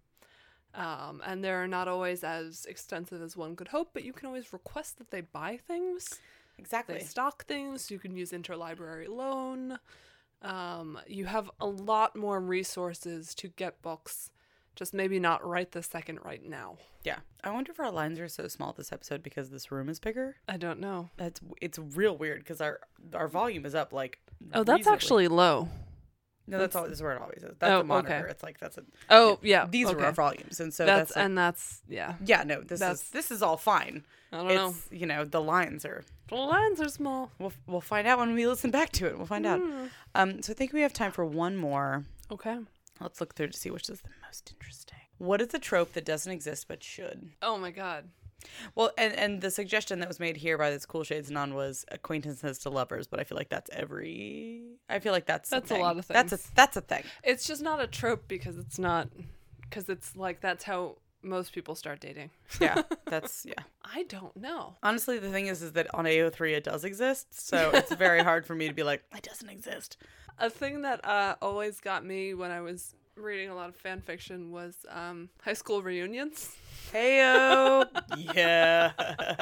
Um, and they're not always as extensive as one could hope, but you can always request that they buy things. Exactly. They stock things. You can use interlibrary loan. Um, you have a lot more resources to get books, just maybe not right this second right now. Yeah. I wonder if our lines are so small this episode because this room is bigger. I don't know. That's it's real weird because our our volume is up like. Oh, that's reasonably. actually low. no. That's all. This is where it always is. That's Oh, a monitor. okay. It's like that's a. Oh, yeah. These okay. are our volumes, and so That's, that's, like, and that's, yeah. yeah. No, this that's- is this is all fine. I don't know. It's you know the lines are. The lines are small. We'll we'll find out when we listen back to it. We'll find out. Mm. Um. So I think we have time for one more. Okay. Let's look through to see which is the most interesting. What is a trope that doesn't exist but should? Oh, my God. Well, and, and the suggestion that was made here by this Cool Shades Non was acquaintances to lovers, but I feel like that's every. I feel like that's That's a thing. lot of That's things. a that's a thing. It's just not a trope because it's not, because it's like that's how most people start dating. Yeah, that's yeah. I don't know. Honestly, the thing is, is that on A O three it does exist, so it's very hard for me to be like it doesn't exist. A thing that uh, always got me when I was reading a lot of fan fiction was um, high school reunions. Heyo, yeah,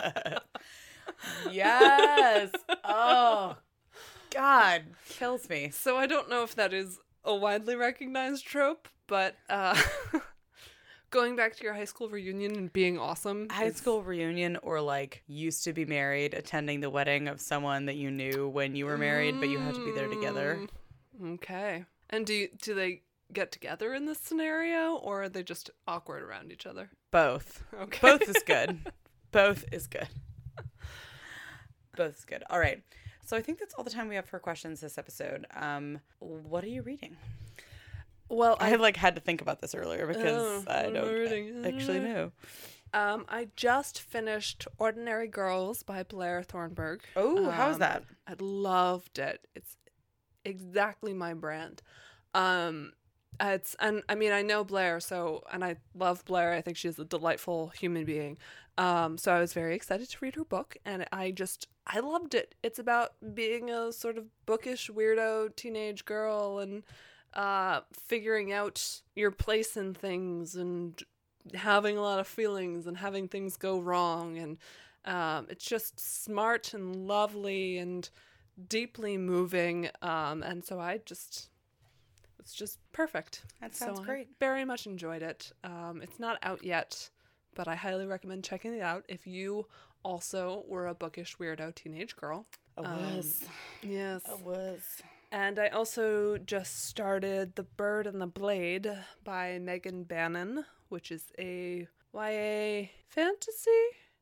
yes. Oh, God, kills me. So I don't know if that is a widely recognized trope, but uh, going back to your high school reunion and being awesome. High is- school reunion, or like used to be married, attending the wedding of someone that you knew when you were married, but you had to be there together. Mm, Okay. And do you, do they get together in this scenario, or are they just awkward around each other? Both. Okay. Both is good. Both is good. Both is good. All right. So I think that's all the time we have for questions this episode. Um, what are you reading? Well, I like had to think about this earlier because Oh, I what am I don't reading? actually know. Um, I just finished Ordinary Girls by Blair Thornburg. Oh, how's Um, that? I loved it. It's exactly my brand. Um, it's and I mean I know Blair, so and I love Blair. I think she's a delightful human being. Um, so I was very excited to read her book, and I just I loved it. It's about being a sort of bookish weirdo teenage girl and uh, figuring out your place in things and having a lot of feelings and having things go wrong, and um, it's just smart and lovely, and deeply moving. Um, and so I just, it's just perfect. That sounds so great. I very much enjoyed it. Um, it's not out yet, but I highly recommend checking it out if you also were a bookish weirdo teenage girl. I was. Um, yes. I was. And I also just started The Bird and the Blade by Megan Bannon, which is a Y A fantasy.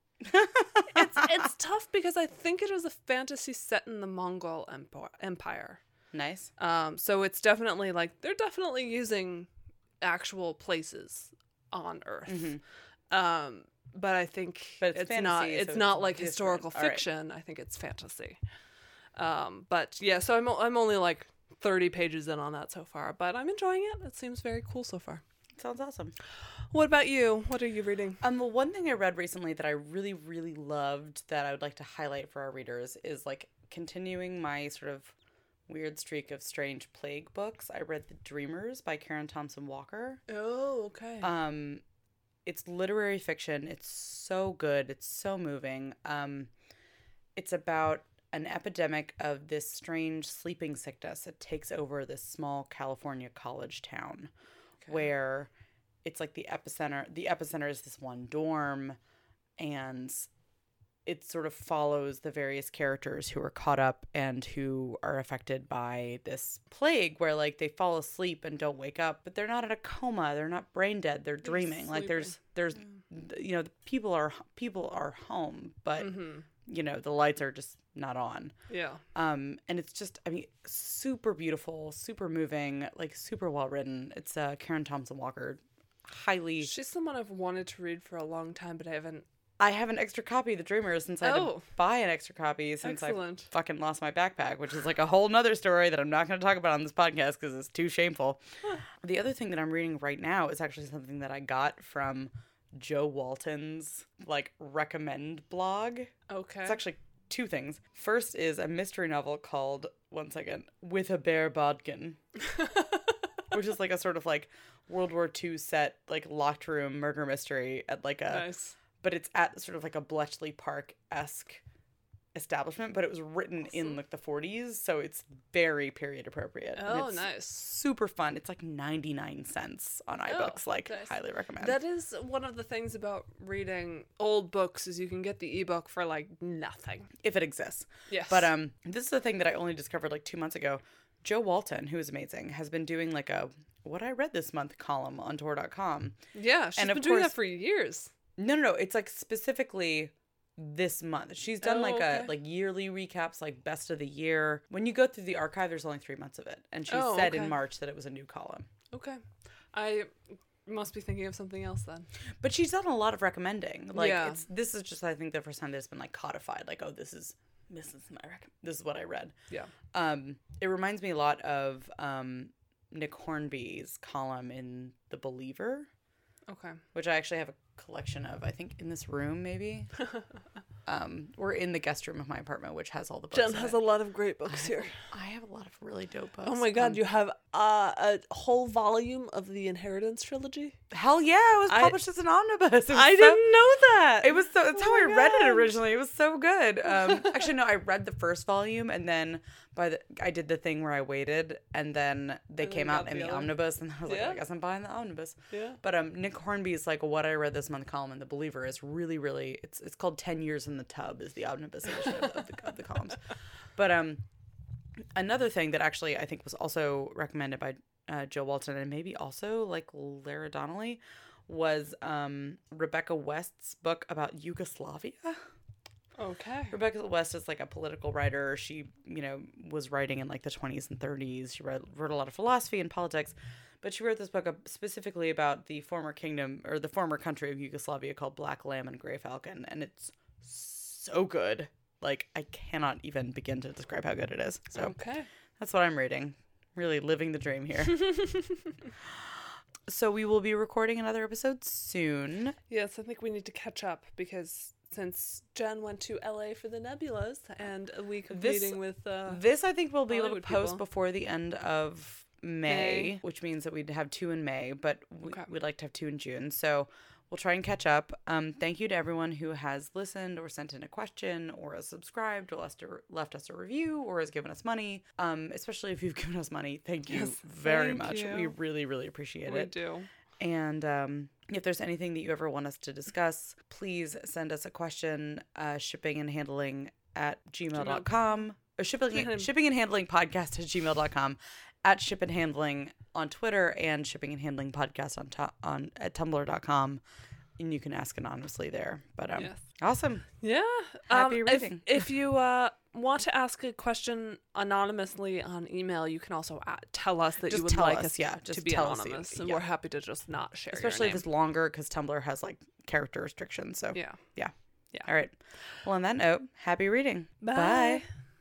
it's it's tough because I think it is a fantasy set in the Mongol empo- Empire. Nice. Um, so it's definitely like they're definitely using actual places on Earth. Mm-hmm. Um, but I think but it's, it's fantasy, not so it's it's not like different. historical All right. fiction. I think it's fantasy. Um, but yeah, so I'm I'm only like thirty pages in on that so far, but I'm enjoying it. It seems very cool so far. Sounds awesome. What about you? What are you reading? Um, the one thing I read recently that I really, really loved that I would like to highlight for our readers is like continuing my sort of weird streak of strange plague books. I read The Dreamers by Karen Thompson Walker. Oh, okay. Um, it's literary fiction. It's so good. It's so moving. Um, it's about an epidemic of this strange sleeping sickness that takes over this small California college town, okay. where it's like the epicenter. The epicenter is this one dorm, and it sort of follows the various characters who are caught up and who are affected by this plague where like they fall asleep and don't wake up, but they're not in a coma. They're not brain dead. They're dreaming. They're like there's, there's, yeah. you know, the people are, people are home, but mm-hmm. you know, the lights are just not on. Yeah. Um, and it's just, I mean, super beautiful, super moving, like super well written. It's uh, Karen Thompson Walker. Highly. She's someone I've wanted to read for a long time, but I haven't. I have an extra copy of The Dreamers since I had oh. to buy an extra copy since Excellent. I fucking lost my backpack, which is like a whole nother story that I'm not going to talk about on this podcast because it's too shameful. Huh. The other thing that I'm reading right now is actually something that I got from Joe Walton's like recommend blog. Okay. It's actually two things. First is a mystery novel called, one second, With a Bear Bodkin. Which is like a sort of like World War Two set, like locked room murder mystery at like a, nice. But it's at sort of like a Bletchley Park-esque establishment, but it was written awesome. in like the forties, so it's very period appropriate. Oh, it's nice. Super fun. It's like ninety-nine cents on iBooks. Oh, like, nice. Highly recommend. That is one of the things about reading old books is you can get the ebook for like nothing. If it exists. Yes. But um, this is the thing that I only discovered like two months ago. Joe Walton, who is amazing, has been doing like a What I Read This Month column on Tor dot com. Yeah, she's and been of doing course, that for years. No, no, no. It's like specifically this month. She's done oh, like okay. a like yearly recaps, like best of the year. When you go through the archive, there's only three months of it. And she oh, said okay. in March that it was a new column. Okay. I must be thinking of something else then. But she's done a lot of recommending. Like yeah. it's this is just I think the first time that it's been like codified. Like, oh, this is this is my rec- this is what I read. Yeah. Um, it reminds me a lot of um Nick Hornby's column in The Believer. Okay. Which I actually have a collection of, I think, in this room, maybe. um, or in the guest room of my apartment, which has all the books. Jen has a lot of great books here. I have a lot of really dope books. Oh my god, um, you have uh, a whole volume of the Inheritance trilogy? Hell yeah, it was published I, as an omnibus. I so, didn't know that. It was so, that's oh how I god. read it originally. It was so good. Um, actually, no, I read the first volume and then by the I did the thing where I waited and then they and came then out in the, the omnibus and I was like, yeah. oh, I guess I'm buying the omnibus. Yeah. But um, Nick Hornby's like What I Read This Month column in The Believer is really, really, it's it's called ten years in the Tub is the omnibus edition of, of, the, of the columns. But um, another thing that actually I think was also recommended by uh, Joe Walton and maybe also like Lara Donnelly was um, Rebecca West's book about Yugoslavia. Okay. Rebecca West is like a political writer. She, you know, was writing in like the twenties and thirties. She read, wrote a lot of philosophy and politics, but she wrote this book specifically about the former kingdom or the former country of Yugoslavia called Black Lamb and Grey Falcon. And it's so good. Like, I cannot even begin to describe how good it is. So okay. That's what I'm reading. Really living the dream here. So we will be recording another episode soon. Yes, I think we need to catch up because since Jen went to L A for the Nebulas and a week of this, meeting with uh, this I think we'll be able to post people. before the end of May, May, which means that we'd have two in May, but we, okay. we'd like to have two in June. So we'll try and catch up. Um, thank you to everyone who has listened or sent in a question or has subscribed or left, a, left us a review or has given us money. Um, especially if you've given us money. Thank you Yes, very thank much. you. We really, really appreciate We it. do. And um, if there's anything that you ever want us to discuss, please send us a question, uh, shipping and handling at gmail dot com or shipping, shipping and handling podcast at gmail dot com, at ship and handling on Twitter, and shipping and handling podcast on, to- on at tumblr dot com. And you can ask anonymously there. But um, Yes. awesome. Yeah. Happy um, if, reading. if you uh, want to ask a question anonymously on email, you can also uh, tell us that Just you would tell like us, us, yeah, to just be tell us anonymous, you- and yeah. we're happy to just not share Especially your if name. it's longer, because Tumblr has like character restrictions. So Yeah. yeah. Yeah. All right. Well, on that note, happy reading. Bye. Bye.